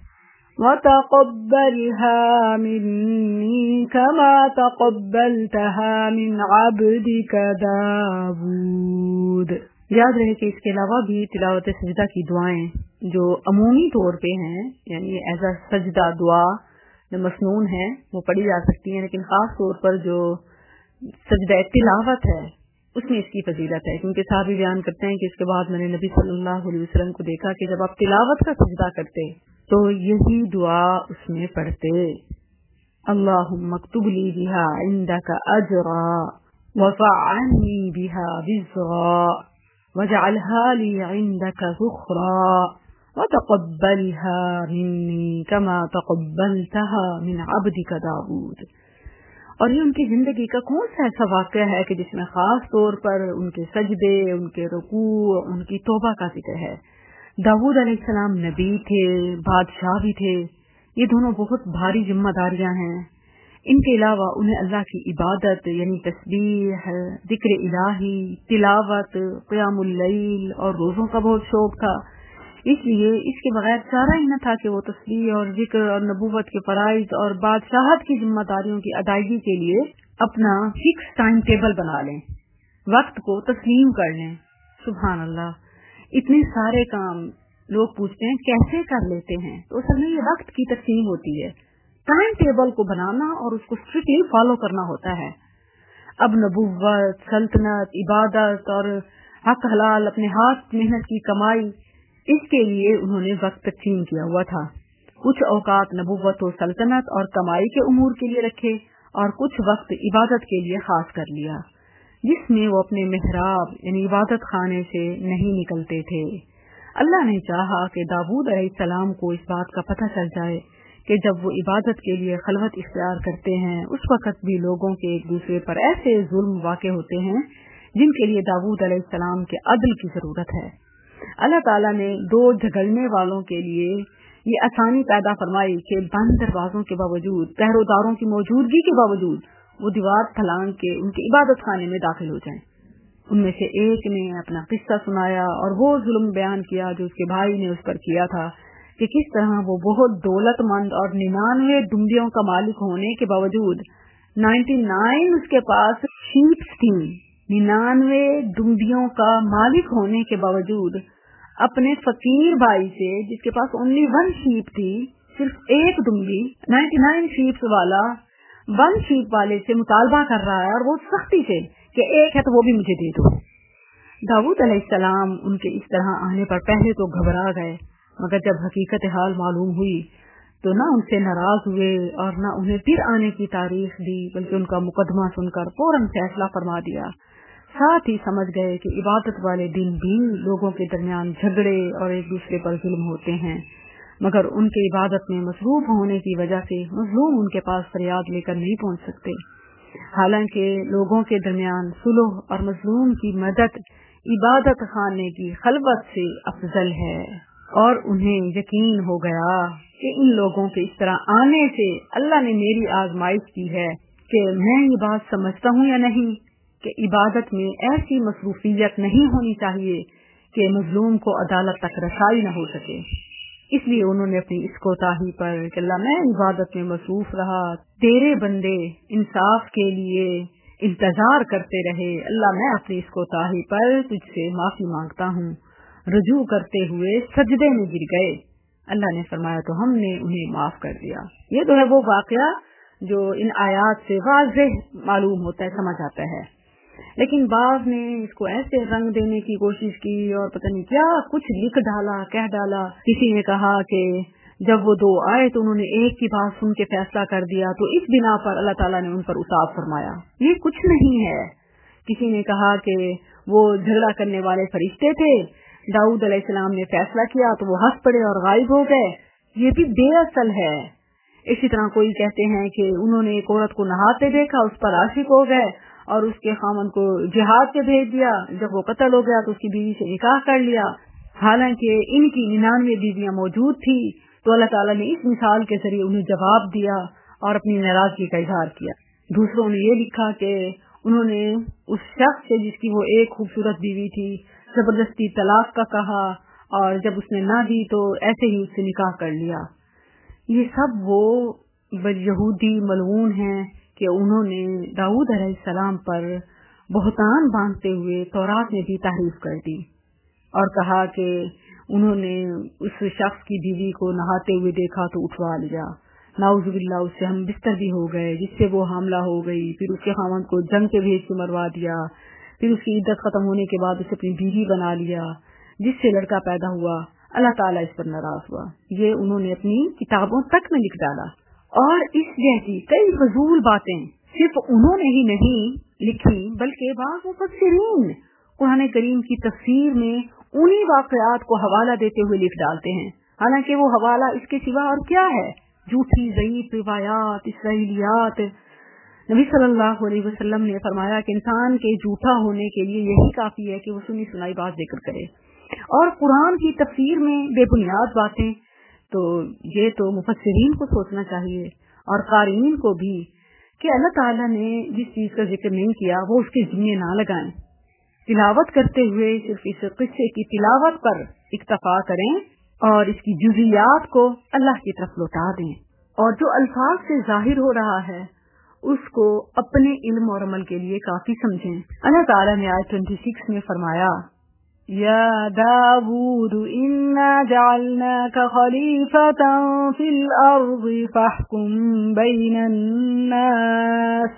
وَتَقَبَّلْهَا مِنِّي كَمَا تَقَبَّلْتَهَا مِنْ عَبْدِكَ دَاوُودَ. یاد رہے کہ اس کے علاوہ بھی تلاوت سجدہ کی دعائیں جو عمومی طور پہ ہیں، یعنی ایز اے سجدہ دعا جو مسنون ہے وہ پڑھی جا سکتی ہیں، لیکن خاص طور پر جو سجدہ تلاوت ہے اس میں اس کی فضیلت ہے، کیونکہ صحابی بیان کرتے ہیں کہ اس کے بعد میں نے نبی صلی اللہ علیہ وسلم کو دیکھا کہ جب آپ تلاوت کا سجدہ کرتے تو یہی دعا اس میں پڑھتے، اللہم اکتب لی بہا عندک اجرا وضع عنی بہا وزرا واجعلها لی عندک ذخرا وتقبلها منی کما تقبلتها من عبدک داود. اور یہ ان کی زندگی کا کون سا ایسا واقعہ ہے کہ جس میں خاص طور پر ان کے سجدے، ان کے رکوع، ان کی توبہ کا ذکر ہے. داؤد علیہ السلام نبی تھے، بادشاہ بھی تھے، یہ دونوں بہت بھاری ذمہ داریاں ہیں. ان کے علاوہ انہیں اللہ کی عبادت یعنی تسبیح، ذکر الہی، تلاوت، قیام اللیل اور روزوں کا بہت شوق تھا. اس لیے اس کے بغیر چارہ ہی نہ تھا کہ وہ تسبیح اور ذکر اور نبوت کے فرائض اور بادشاہت کی ذمہ داریوں کی ادائیگی کے لیے اپنا فکس ٹائم ٹیبل بنا لیں، وقت کو تسلیم کر لیں۔ سبحان اللہ، اتنے سارے کام لوگ پوچھتے ہیں کیسے کر لیتے ہیں، تو اصل میں یہ وقت کی تقسیم ہوتی ہے، ٹائم ٹیبل کو بنانا اور اس کو اسٹرکٹلی فالو کرنا ہوتا ہے۔ اب نبوت، سلطنت، عبادت اور حق حلال اپنے ہاتھ محنت کی کمائی، اس کے لیے انہوں نے وقت تقسیم کیا ہوا تھا۔ کچھ اوقات نبوت و سلطنت اور کمائی کے امور کے لیے رکھے اور کچھ وقت عبادت کے لیے خاص کر لیا، جس میں وہ اپنے محراب یعنی عبادت خانے سے نہیں نکلتے تھے۔ اللہ نے چاہا کہ داؤد علیہ السلام کو اس بات کا پتہ چل جائے کہ جب وہ عبادت کے لیے خلوت اختیار کرتے ہیں اس وقت بھی لوگوں کے ایک دوسرے پر ایسے ظلم واقع ہوتے ہیں جن کے لیے داؤد علیہ السلام کے عدل کی ضرورت ہے۔ اللہ تعالیٰ نے دو جھگڑنے والوں کے لیے یہ آسانی پیدا فرمائی کہ بند دروازوں کے باوجود، پہروداروں کی موجودگی کے باوجود، وہ دیوار پھلانگ کے ان کے عبادت خانے میں داخل ہو جائیں۔ ان میں سے ایک نے اپنا قصہ سنایا اور وہ ظلم بیان کیا جو اس کے بھائی نے اس پر کیا تھا، کہ کس طرح وہ بہت دولت مند اور ننانوے ڈمبیوں کا مالک ہونے کے باوجود، نائنٹی نائن اس کے پاس شیپس تھیں، ننانوے ڈمبیوں کا مالک ہونے کے باوجود اپنے فقیر بھائی سے جس کے پاس اونلی ون شیپ تھی، صرف ایک ڈمبی، نائنٹی نائن شیپس والا ون شیپ والے سے مطالبہ کر رہا ہے، اور وہ سختی سے کہ ایک ہے تو وہ بھی مجھے دے دو۔ داؤد علیہ السلام ان کے اس طرح آنے پر پہلے تو گھبرا گئے، مگر جب حقیقت حال معلوم ہوئی تو نہ ان سے ناراض ہوئے اور نہ انہیں پھر آنے کی تاریخ دی، بلکہ ان کا مقدمہ سن کر فوراً فیصلہ فرما دیا۔ ساتھ ہی سمجھ گئے کہ عبادت والے دن بھی لوگوں کے درمیان جھگڑے اور ایک دوسرے پر ظلم ہوتے ہیں، مگر ان کے عبادت میں مصروف ہونے کی وجہ سے مظلوم ان کے پاس فریاد لے کر نہیں پہنچ سکتے۔ حالانکہ لوگوں کے درمیان صلح اور مظلوم کی مدد عبادت خانے کی خلوت سے افضل ہے، اور انہیں یقین ہو گیا کہ ان لوگوں کے اس طرح آنے سے اللہ نے میری آزمائش کی ہے کہ میں یہ بات سمجھتا ہوں یا نہیں کہ عبادت میں ایسی مصروفیت نہیں ہونی چاہیے کہ مظلوم کو عدالت تک رسائی نہ ہو سکے۔ اس لیے انہوں نے اپنی اس کوتاہی پر کہ اللہ میں عبادت میں مصروف رہا، تیرے بندے انصاف کے لیے انتظار کرتے رہے، اللہ میں اپنی اس کوتاہی پر تجھ سے معافی مانگتا ہوں، رجوع کرتے ہوئے سجدے میں گر گئے۔ اللہ نے فرمایا تو ہم نے انہیں معاف کر دیا۔ یہ تو ہے وہ واقعہ جو ان آیات سے واضح معلوم ہوتا ہے، سمجھ آتا ہے، لیکن بعض نے اس کو ایسے رنگ دینے کی کوشش کی اور پتہ نہیں کیا کچھ لکھ ڈالا، کہہ ڈالا۔ کسی نے کہا کہ جب وہ دو آئے تو انہوں نے ایک کی بات سن کے فیصلہ کر دیا، تو اس بنا پر اللہ تعالیٰ نے ان پر عتاب فرمایا۔ یہ کچھ نہیں ہے۔ کسی نے کہا کہ وہ جھگڑا کرنے والے فرشتے تھے، داؤد علیہ السلام نے فیصلہ کیا تو وہ ہنس پڑے اور غائب ہو گئے، یہ بھی بے اصل ہے۔ اسی طرح کوئی کہتے ہیں کہ انہوں نے ایک عورت کو نہاتے دیکھا، اس پر عاشق ہو گئے اور اس کے خاوند کو جہاد پہ بھیج دیا، جب وہ قتل ہو گیا تو اس کی بیوی سے نکاح کر لیا، حالانکہ ان کی ننانوے بیویاں موجود تھی۔ تو اللہ تعالیٰ نے اس مثال کے ذریعے انہیں جواب دیا اور اپنی ناراضگی کا اظہار کیا۔ دوسروں نے یہ لکھا کہ انہوں نے اس شخص سے جس کی وہ ایک خوبصورت بیوی تھی زبردستی طلاق کا کہا، اور جب اس نے نہ دی تو ایسے ہی اس سے نکاح کر لیا۔ یہ سب وہ یہودی ملعون ہیں کہ انہوں نے داؤد علیہ السلام پر بہتان باندھتے ہوئے تورات میں بھی تحریف کر دی اور کہا کہ انہوں نے اس شخص کی بیوی کو نہاتے ہوئے دیکھا تو اٹھوا لیا، نعوذ باللہ اس سے ہم بستر بھی ہو گئے، جس سے وہ حاملہ ہو گئی، پھر اس کے خاوند کو جنگ پہ بھیج کے مروا دیا، پھر اس کی عدت ختم ہونے کے بعد اسے اپنی بیوی بنا لیا، جس سے لڑکا پیدا ہوا۔ اللہ تعالیٰ اس پر ناراض ہوا۔ یہ انہوں نے اپنی کتابوں تک میں لکھ ڈالا، اور اس جیسی کئی فضول باتیں صرف انہوں نے ہی نہیں لکھی بلکہ بعض مفسرین قرآن کریم کی تفسیر میں انہی واقعات کو حوالہ دیتے ہوئے لکھ ڈالتے ہیں، حالانکہ وہ حوالہ اس کے سوا اور کیا ہے؟ جھوٹی ضعیف روایات، اسرائیلیات۔ نبی صلی اللہ علیہ وسلم نے فرمایا کہ انسان کے جھوٹا ہونے کے لیے یہی کافی ہے کہ وہ سنی سنائی بات ذکر کرے، اور قرآن کی تفسیر میں بے بنیاد باتیں۔ تو یہ تو مفسرین کو سوچنا چاہیے اور قارئین کو بھی کہ اللہ تعالیٰ نے جس چیز کا ذکر نہیں کیا وہ اس کے ذمے نہ لگائیں، تلاوت کرتے ہوئے صرف اس قصے کی تلاوت پر اکتفا کریں اور اس کی جزیات کو اللہ کی طرف لوٹا دیں، اور جو الفاظ سے ظاہر ہو رہا ہے اس کو اپنے علم اور عمل کے لیے کافی سمجھیں۔ اللہ تعالیٰ نے آیت چھبیس میں فرمایا، یا داود انا جعلناک خلیفۃ فی الارض فاحکم بین الناس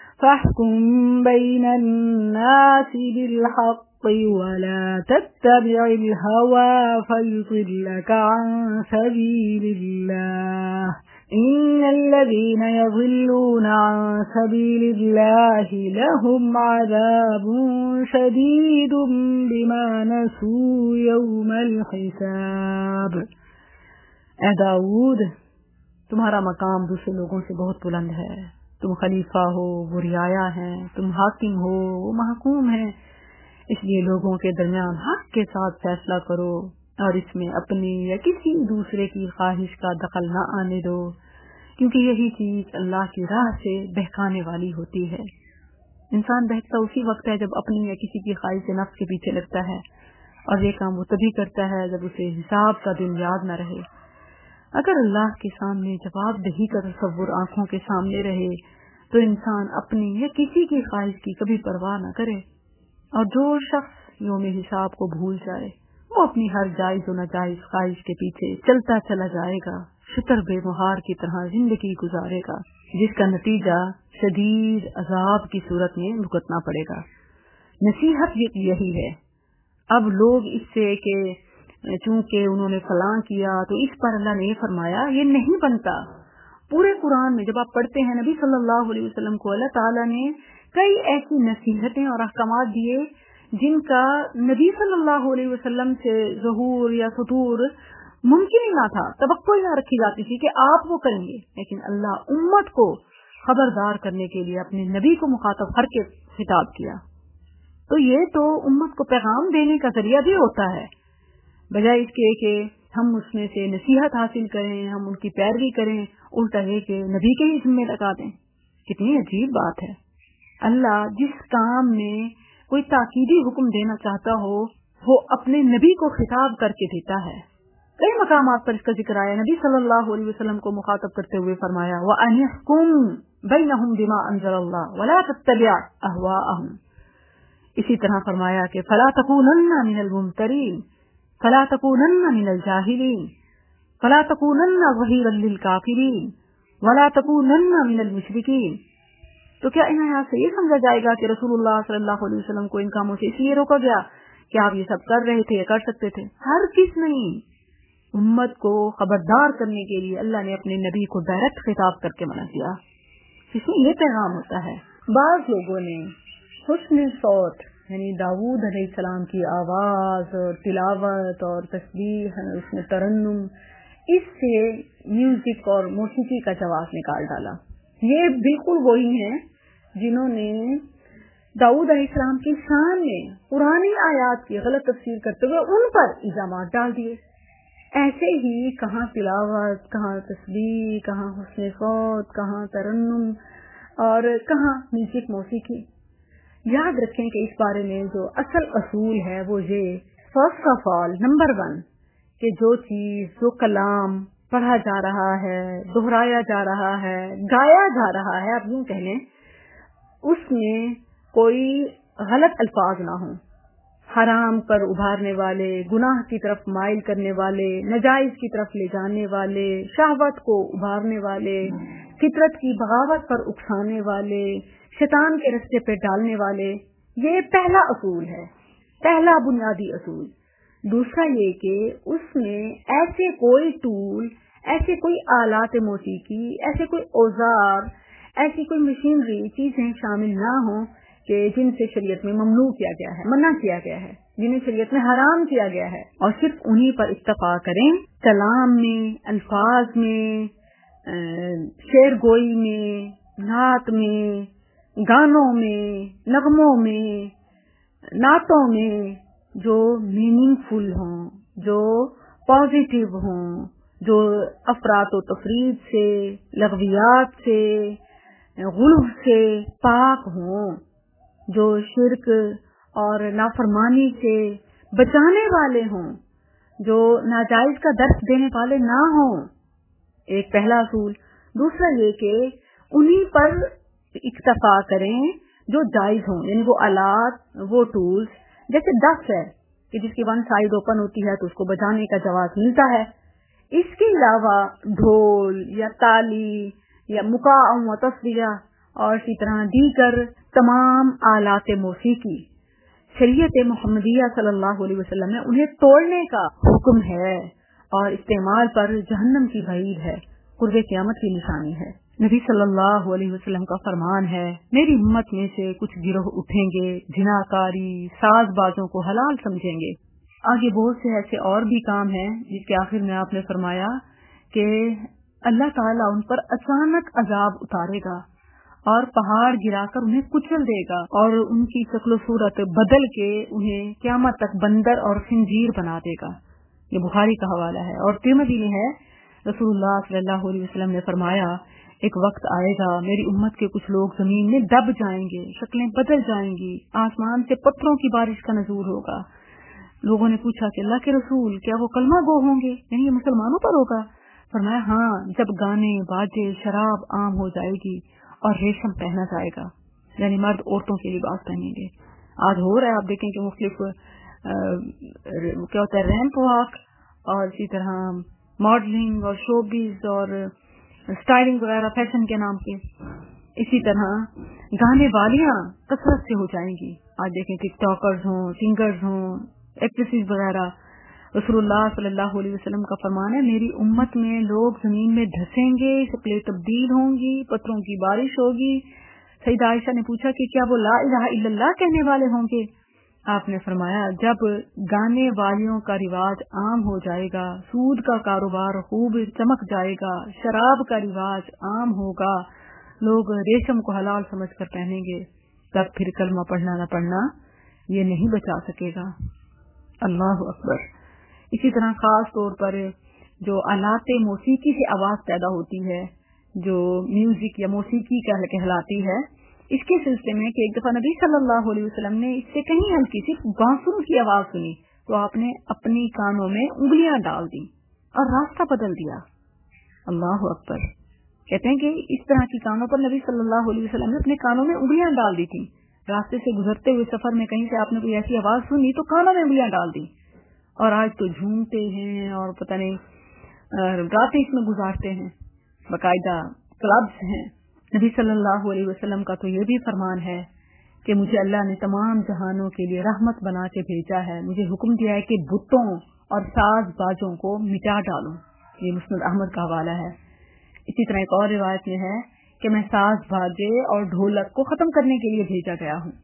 فاحکم بین الناس بالحق ولا تتبع الهوى فيضلك عن سبيل الله إن الذين يضلون عن سبيل الله لهم عذاب شديد بما نسوا يوم الحساب۔ اے داؤد، تمہارا مقام دوسرے لوگوں سے بہت بلند ہے، تم خلیفہ ہو، وہ رعایا ہیں، تم حاکم ہو، وہ محکوم ہیں، اس لیے لوگوں کے درمیان حق کے ساتھ فیصلہ کرو اور اس میں اپنی یا کسی دوسرے کی خواہش کا دخل نہ آنے دو، کیونکہ یہی چیز اللہ کی راہ سے بہکانے والی ہوتی ہے۔ انسان بہکتا اسی وقت ہے جب اپنی یا کسی کی خواہش نفس کے پیچھے لگتا ہے، اور یہ کام وہ تبھی کرتا ہے جب اسے حساب کا دن یاد نہ رہے۔ اگر اللہ کے سامنے جواب دہی کا تصور آنکھوں کے سامنے رہے تو انسان اپنی یا کسی کی خواہش کی کبھی پرواہ نہ کرے، اور جو شخص یوم حساب کو بھول جائے وہ اپنی ہر جائز و ناجائز خواہش کے پیچھے چلتا چلا جائے گا، شتر بے مہار کی طرح زندگی گزارے گا، جس کا نتیجہ شدید عذاب کی صورت میں بھگتنا پڑے گا۔ نصیحت یہی ہے۔ اب لوگ اس سے کہ چونکہ انہوں نے فلاں کیا تو اس پر اللہ نے یہ فرمایا، یہ نہیں بنتا۔ پورے قرآن میں جب آپ پڑھتے ہیں نبی صلی اللہ علیہ وسلم کو اللہ تعالیٰ نے کئی ایسی نصیحتیں اور احکامات دیے جن کا نبی صلی اللہ علیہ وسلم سے ظہور یا صدور ممکن ہی نہ تھا، توقع ہی نہ رکھی جاتی تھی کہ آپ وہ کریں گے، لیکن اللہ امت کو خبردار کرنے کے لیے اپنے نبی کو مخاطب ہر کے خطاب کیا۔ تو یہ تو امت کو پیغام دینے کا ذریعہ بھی ہوتا ہے، بجائے اس کے کہ ہم اس میں سے نصیحت حاصل کریں، ہم ان کی پیروی کریں، الٹا یہ کہ نبی کے ہی ذمہ لگا دیں۔ کتنی عجیب بات ہے۔ اللہ جس کام میں کوئی تاکیدی حکم دینا چاہتا ہو وہ اپنے نبی کو خطاب کر کے دیتا ہے۔ کئی مقامات پر اس کا ذکر آیا، نبی صلی اللہ علیہ وسلم کو مخاطب کرتے ہوئے فرمایا، وَأَنِ احْكُم بَيْنَهُم بِمَا أَنزَلَ اللَّهُ وَلَا تَتَّبِعْ أَهْوَاءَهُمْ۔ اسی طرح فرمایا کہ فَلَا تَكُونَنَّ مِنَ الْمُمْتَرِينَ فَلَا تَكُونَنَّ مِنَ الْجَاهِلِينَ فَلَا تَكُونَنَّ ظَهِيرًا لِلْكَافِرِينَ وَلَا تَكُونَنَّ مِنَ الْمُشْرِكِينَ۔ تو کیا ان آیات سے یہ سمجھا جائے گا کہ رسول اللہ صلی اللہ علیہ وسلم کو ان کاموں سے اس لیے روکا گیا کہ آپ یہ سب کر رہے تھے یا کر سکتے تھے؟ ہر کس نہیں، امت کو خبردار کرنے کے لیے اللہ نے اپنے نبی کو ڈائریکٹ خطاب کر کے منع کیا۔ اس میں یہ پیغام ہوتا ہے۔ بعض لوگوں نے حسن صوت یعنی داؤد علیہ السلام کی آواز اور تلاوت اور تسبیح، اس میں ترنم، اس سے میوزک اور موسیقی کا جواز نکال ڈالا۔ یہ بالکل وہی ہیں جنہوں نے داؤد علیہ السلام کی شان میں پرانی آیات کی غلط تفسیر کرتے ہوئے ان پر الزامات ڈال دیے۔ ایسے ہی کہاں تلاوت، کہاں تسبیح، کہاں حسن صوت، کہاں ترنم اور کہاں میوزک موسیقی۔ یاد رکھیں کہ اس بارے میں جو اصل اصول ہے وہ یہ، first of all number one, کہ جو چیز، جو کلام پڑھا جا رہا ہے، دہرایا جا رہا ہے، گایا جا رہا ہے، آپ یوں کہہ لیں، اس میں کوئی غلط الفاظ نہ ہوں، حرام پر ابھارنے والے، گناہ کی طرف مائل کرنے والے، ناجائز کی طرف لے جانے والے، شہوت کو ابھارنے والے، فطرت کی بغاوت پر اکسانے والے، شیطان کے رستے پہ ڈالنے والے۔ یہ پہلا اصول ہے، پہلا بنیادی اصول۔ دوسرا یہ کہ اس میں ایسے کوئی ٹول، ایسے کوئی آلات موسیقی، ایسے کوئی اوزار، ایسی کوئی مشینری چیزیں شامل نہ ہوں کہ جن سے شریعت میں ممنوع کیا گیا ہے، منع کیا گیا ہے، جنہیں شریعت میں حرام کیا گیا ہے، اور صرف انہی پر اکتفا کریں۔ کلام میں، الفاظ میں، شعر گوئی میں، نعت میں، گانوں میں، نغموں میں، نعتوں میں جو میننگ فل ہوں، جو پازیٹیو ہوں، جو افراط و تفرید سے، لغویات سے، غلو سے پاک ہوں، جو شرک اور نافرمانی سے بچانے والے ہوں، जो नाजायज का दर्स देने वाले ना हों, एक पहला असूल। दूसरा ये कि उन्हीं पर इक्तफा करें जो जायज हों, यानी वो आलात, वो टूल्स, जैसे दफ है कि जिसकी वन साइड ओपन होती है तो उसको बजाने का जवाब मिलता है। इसके अलावा ढोल या ताली या मुकाअम व तस्बिया और इसी तरह दीगर तमाम आलात मौसीकी शरीयत मुहम्मदिया सल्लल्लाहु अलैहि वसल्लम में उन्हें तोड़ने का हुक्म है और इस्तेमाल पर जहन्नम की वईद है, कुर्बे क़यामत की निशानी है। नबी सल्लल्लाहु अलैहि वसल्लम का फरमान है, मेरी उम्मत में से कुछ गिरोह उठेंगे, जिनाकारी साजबाजों को हलाल समझेंगे। आगे बहुत से ऐसे और भी काम हैं जिसके आखिर में आपने फरमाया कि अल्लाह ताला उन पर अचानक अजाब उतारेगा और पहाड़ गिराकर उन्हें कुचल देगा और उनकी शक्ल सूरत बदल के उन्हें क़यामत तक बंदर और खिंजीर बना देगा। ये बुखारी का हवाला है। और तिरमिज़ी में है, रसूलुल्लाह सल्लल्लाहु अलैहि वसल्लम ने फरमाया, एक वक्त आएगा मेरी उम्मत के कुछ लोग जमीन में दब जाएंगे, शक्लें बदल जाएंगी, आसमान से पत्थरों की बारिश का नज़ूर होगा। लोगों ने पूछा कि अल्लाह के रसूल, क्या वो कलमा गो होंगे, यानी ये मुसलमानों पर होगा? फरमाया, हाँ, जब गाने बाजे शराब आम हो जाएगी और रेशम पहना जाएगा, यानी मर्द औरतों के लिबास पहनेंगे। आज हो रहा है, आप देखें कि मुख्तलिफ क्या होता है, रैंप वॉक और इसी तरह मॉडलिंग और शोबीज और स्टाइलिंग वगैरह फैशन के नाम पे। इसी तरह गाने वालियां कसरत से हो जाएंगी। आज देखें टिकटॉकर्स हों, सिंगर्स हों, एक्ट्रेसेस वगैरह। रसूलुल्लाह सल्लल्लाहु अलैहि वसल्लम का फरमान है, मेरी उम्मत में लोग जमीन में धंसेंगे, शक्लें तब्दील होंगी, पत्थरों की बारिश होगी। सईदा आयशा ने पूछा कि क्या वो ला इलाहा इल्लल्लाह कहने वाले होंगे? आपने फरमाया, जब गाने वालियों का रिवाज आम हो जाएगा, सूद का कारोबार खूब चमक जाएगा, शराब का रिवाज आम होगा, लोग रेशम को हलाल समझकर पहनेंगे, तब फिर कलमा पढ़ना न पढ़ना ये नहीं बचा सकेगा। अल्लाह अकबर। इसी तरह खास तौर पर जो आलाते मौसीकी से आवाज पैदा होती है, जो म्यूजिक या मौसीकी कहलाती है, इसके सिलसिले में कि एक दफा नबी सल्लल्लाहु अलैहि वसल्लम ने इससे कहीं हल्की सी बांसुरी की आवाज सुनी तो आपने अपनी कानों में उंगलियां डाल दी और रास्ता बदल दिया। अल्लाह अकबर। कहते हैं कि इस तरह की कानों पर नबी सल्लल्लाहु अलैहि वसल्लम ने अपने कानों में उंगलियां डाल दी थी। रास्ते से गुजरते हुए सफर में कहीं से आपने कोई ऐसी आवाज सुनी तो कानों में उंगलियां डाल दी। और आज तो झूमते हैं और पता नहीं रातें इसमें गुजारते हैं, बाकायदा क्लब्स हैं। नबी सल्लल्लाहु अलैहि वसल्लम का तो ये भी फरमान है कि मुझे अल्लाह ने तमाम जहानों के लिए रहमत बना के भेजा है। मुझे हुक्म दिया है कि बुतों और साज बाजों को मिटा डालूं। ये मुस्नद अहमद का हवाला है। इसी तरह एक और रिवायत में है कि मैं साज बाजे और ढोलक को खत्म करने के लिए भेजा गया हूँ।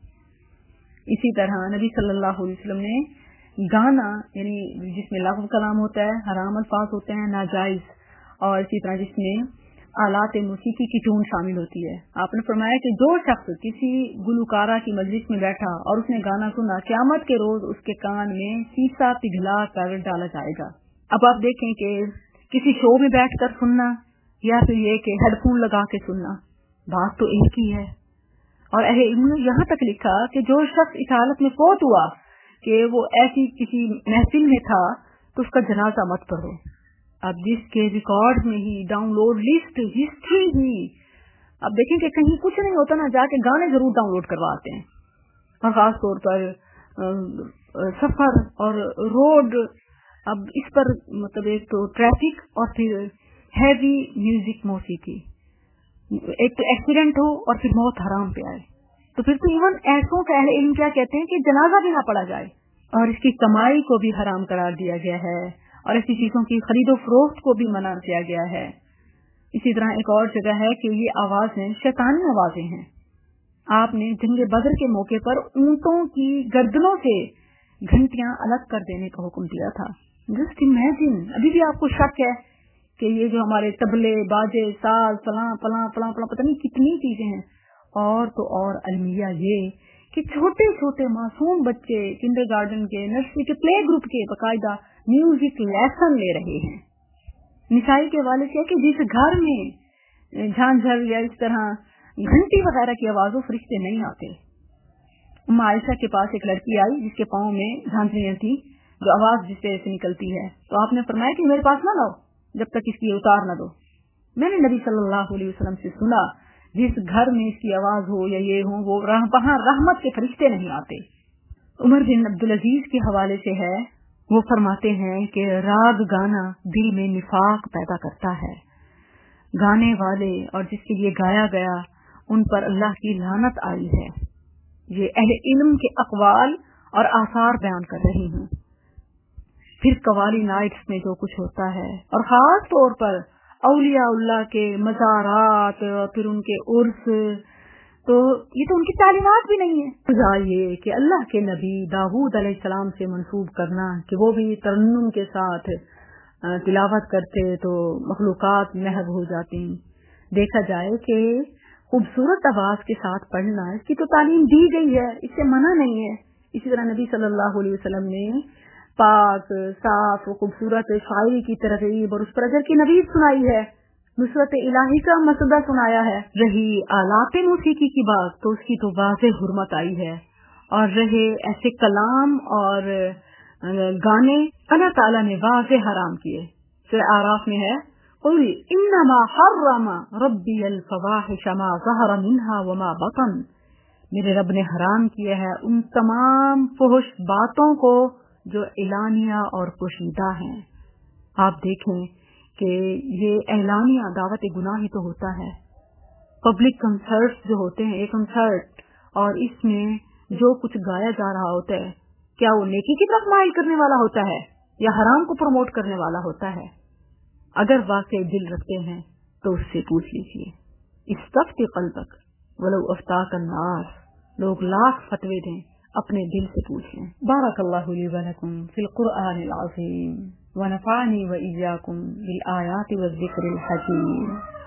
इसी तरह नबी सल्लल्लाहु अलैहि वसल्लम ने गाना, यानी जिसमें लफ्ज़ कलाम होता है, हराम अल्फाज होते हैं, नाजायज, और इसी तरह जिसमें आलात मौसीकी की टून शामिल होती है, आपने फरमाया कि जो शख्स किसी गुलकारा की मजलिस में बैठा और उसने गाना सुना, क़यामत के रोज उसके कान में शीशा पिघला कर डाला जाएगा। अब आप देखें कि किसी शो में बैठकर सुनना या फिर ये कि हेडफोन लगा के सुनना, बात तो एक ही है। और इन्होंने यहाँ तक लिखा कि जो शख्स इस हालत में फौत हुआ कि वो ऐसी किसी महफिल में था तो उसका जनाजा मत पढ़ो। अब जिसके रिकॉर्ड में ही डाउनलोड लिस्ट हिस्ट्री ही, अब देखें कि कहीं कुछ नहीं होता ना, जाके गाने जरूर डाउनलोड करवाते हैं। और खास तौर पर सफर और रोड, अब इस पर मतलब एक तो ट्रैफिक और फिर हैवी म्यूजिक मौसीकी, एक तो एक्सीडेंट हो और फिर मौत हराम पे आए, तो फिर तो इवन ऐसों का अहले इल्म क्या कहते हैं कि जनाजा भी ना पढ़ा जाए। और इसकी कमाई को भी हराम करार दिया गया है और ऐसी चीजों की खरीदो फरोख्त को भी मना किया गया है। इसी तरह एक और जगह है कि ये आवाजें शैतानी आवाजें हैं। आपने जंग बदर के मौके पर ऊंटों की गर्दनों से घंटियां अलग कर देने का हुक्म दिया था। जस्ट इमेजिन, अभी भी आपको शक है कि ये जो हमारे तबले बाजे साज फलां फलां फलां फलां पता नहीं कितनी चीजें हैं। और तो और अलमिया ये कि छोटे छोटे मासूम बच्चे किंडरगार्टन के, नर्सरी के, प्ले ग्रुप के बकायदा म्यूजिक लेसन ले रहे हैं। निसाई के वाले से कि जिस घर में झांझर या इस तरह घंटी वगैरह की आवाजों फरिश्ते नहीं आते। उम्मा आयशा के पास एक लड़की आई जिसके पाँव में झांझरियां थी, جو آواز جس سے نکلتی ہے، تو آپ نے فرمایا کہ میرے پاس نہ لاؤ جب تک اس کی اتار نہ دو۔ میں نے نبی صلی اللہ علیہ وسلم سے سنا جس گھر میں اس کی آواز ہو یا یہ ہو وہ وہاں رحمت کے فرشتے نہیں آتے۔ عمر بن عبدالعزیز کے حوالے سے ہے، وہ فرماتے ہیں کہ راگ گانا دل میں نفاق پیدا کرتا ہے، گانے والے اور جس کے لیے گایا گیا ان پر اللہ کی لعنت آئی ہے۔ یہ اہل علم کے اقوال اور آثار بیان کر رہی ہوں۔ پھر قوالی نائٹس میں جو کچھ ہوتا ہے، اور خاص طور پر اولیاء اللہ کے مزارات اور پھر ان کے عرس، تو یہ تو ان کی تعلیمات بھی نہیں ہے۔ خدا یہ کہ اللہ کے نبی داؤد علیہ السلام سے منسوب کرنا کہ وہ بھی ترنم کے ساتھ تلاوت کرتے تو مخلوقات محو ہو جاتی۔ دیکھا جائے کہ خوبصورت آواز کے ساتھ پڑھنا اس کی تو تعلیم دی گئی ہے، اس سے منع نہیں ہے۔ اسی طرح نبی صلی اللہ علیہ وسلم نے پاک صاف خوبصورت شاعری کی ترغیب اور اس پر اجر کی نوید سنائی ہے، نصرت الہی کا مسئلہ سنایا ہے۔ رہی آلات موسیقی کی بات تو اس کی تو واضح حرمت آئی ہے، اور رہے ایسے کلام اور گانے اللہ تعالیٰ نے واضح حرام کیے۔ سورہ اعراف میں ہے قل انما حرم ربی الفواحش ما ظہر منها وما بطن، میرے رب نے حرام کیا ہے ان تمام فحش باتوں کو جو اعلانیہ اور پوشیدہ ہیں۔ آپ دیکھیں کہ یہ اعلانیہ دعوت گناہ ہی تو ہوتا ہے۔ پبلک کنسرٹس جو ہوتے ہیں، ایک کنسرٹ اور اس میں جو کچھ گایا جا رہا ہوتا ہے، کیا وہ نیکی کی طرف مائل کرنے والا ہوتا ہے یا حرام کو پروموٹ کرنے والا ہوتا ہے؟ اگر واقعی دل رکھتے ہیں تو اس سے پوچھ لیجیے۔ استفتی قلبک ولو افتاک الناس، لوگ لاکھ فتوے دیں اپنے دل سے پوچھ لیں۔ بارک اللہ لی ولکم فی القرآن العظیم ونفعنی وإیاکم بالآیات والذکر الحکیم۔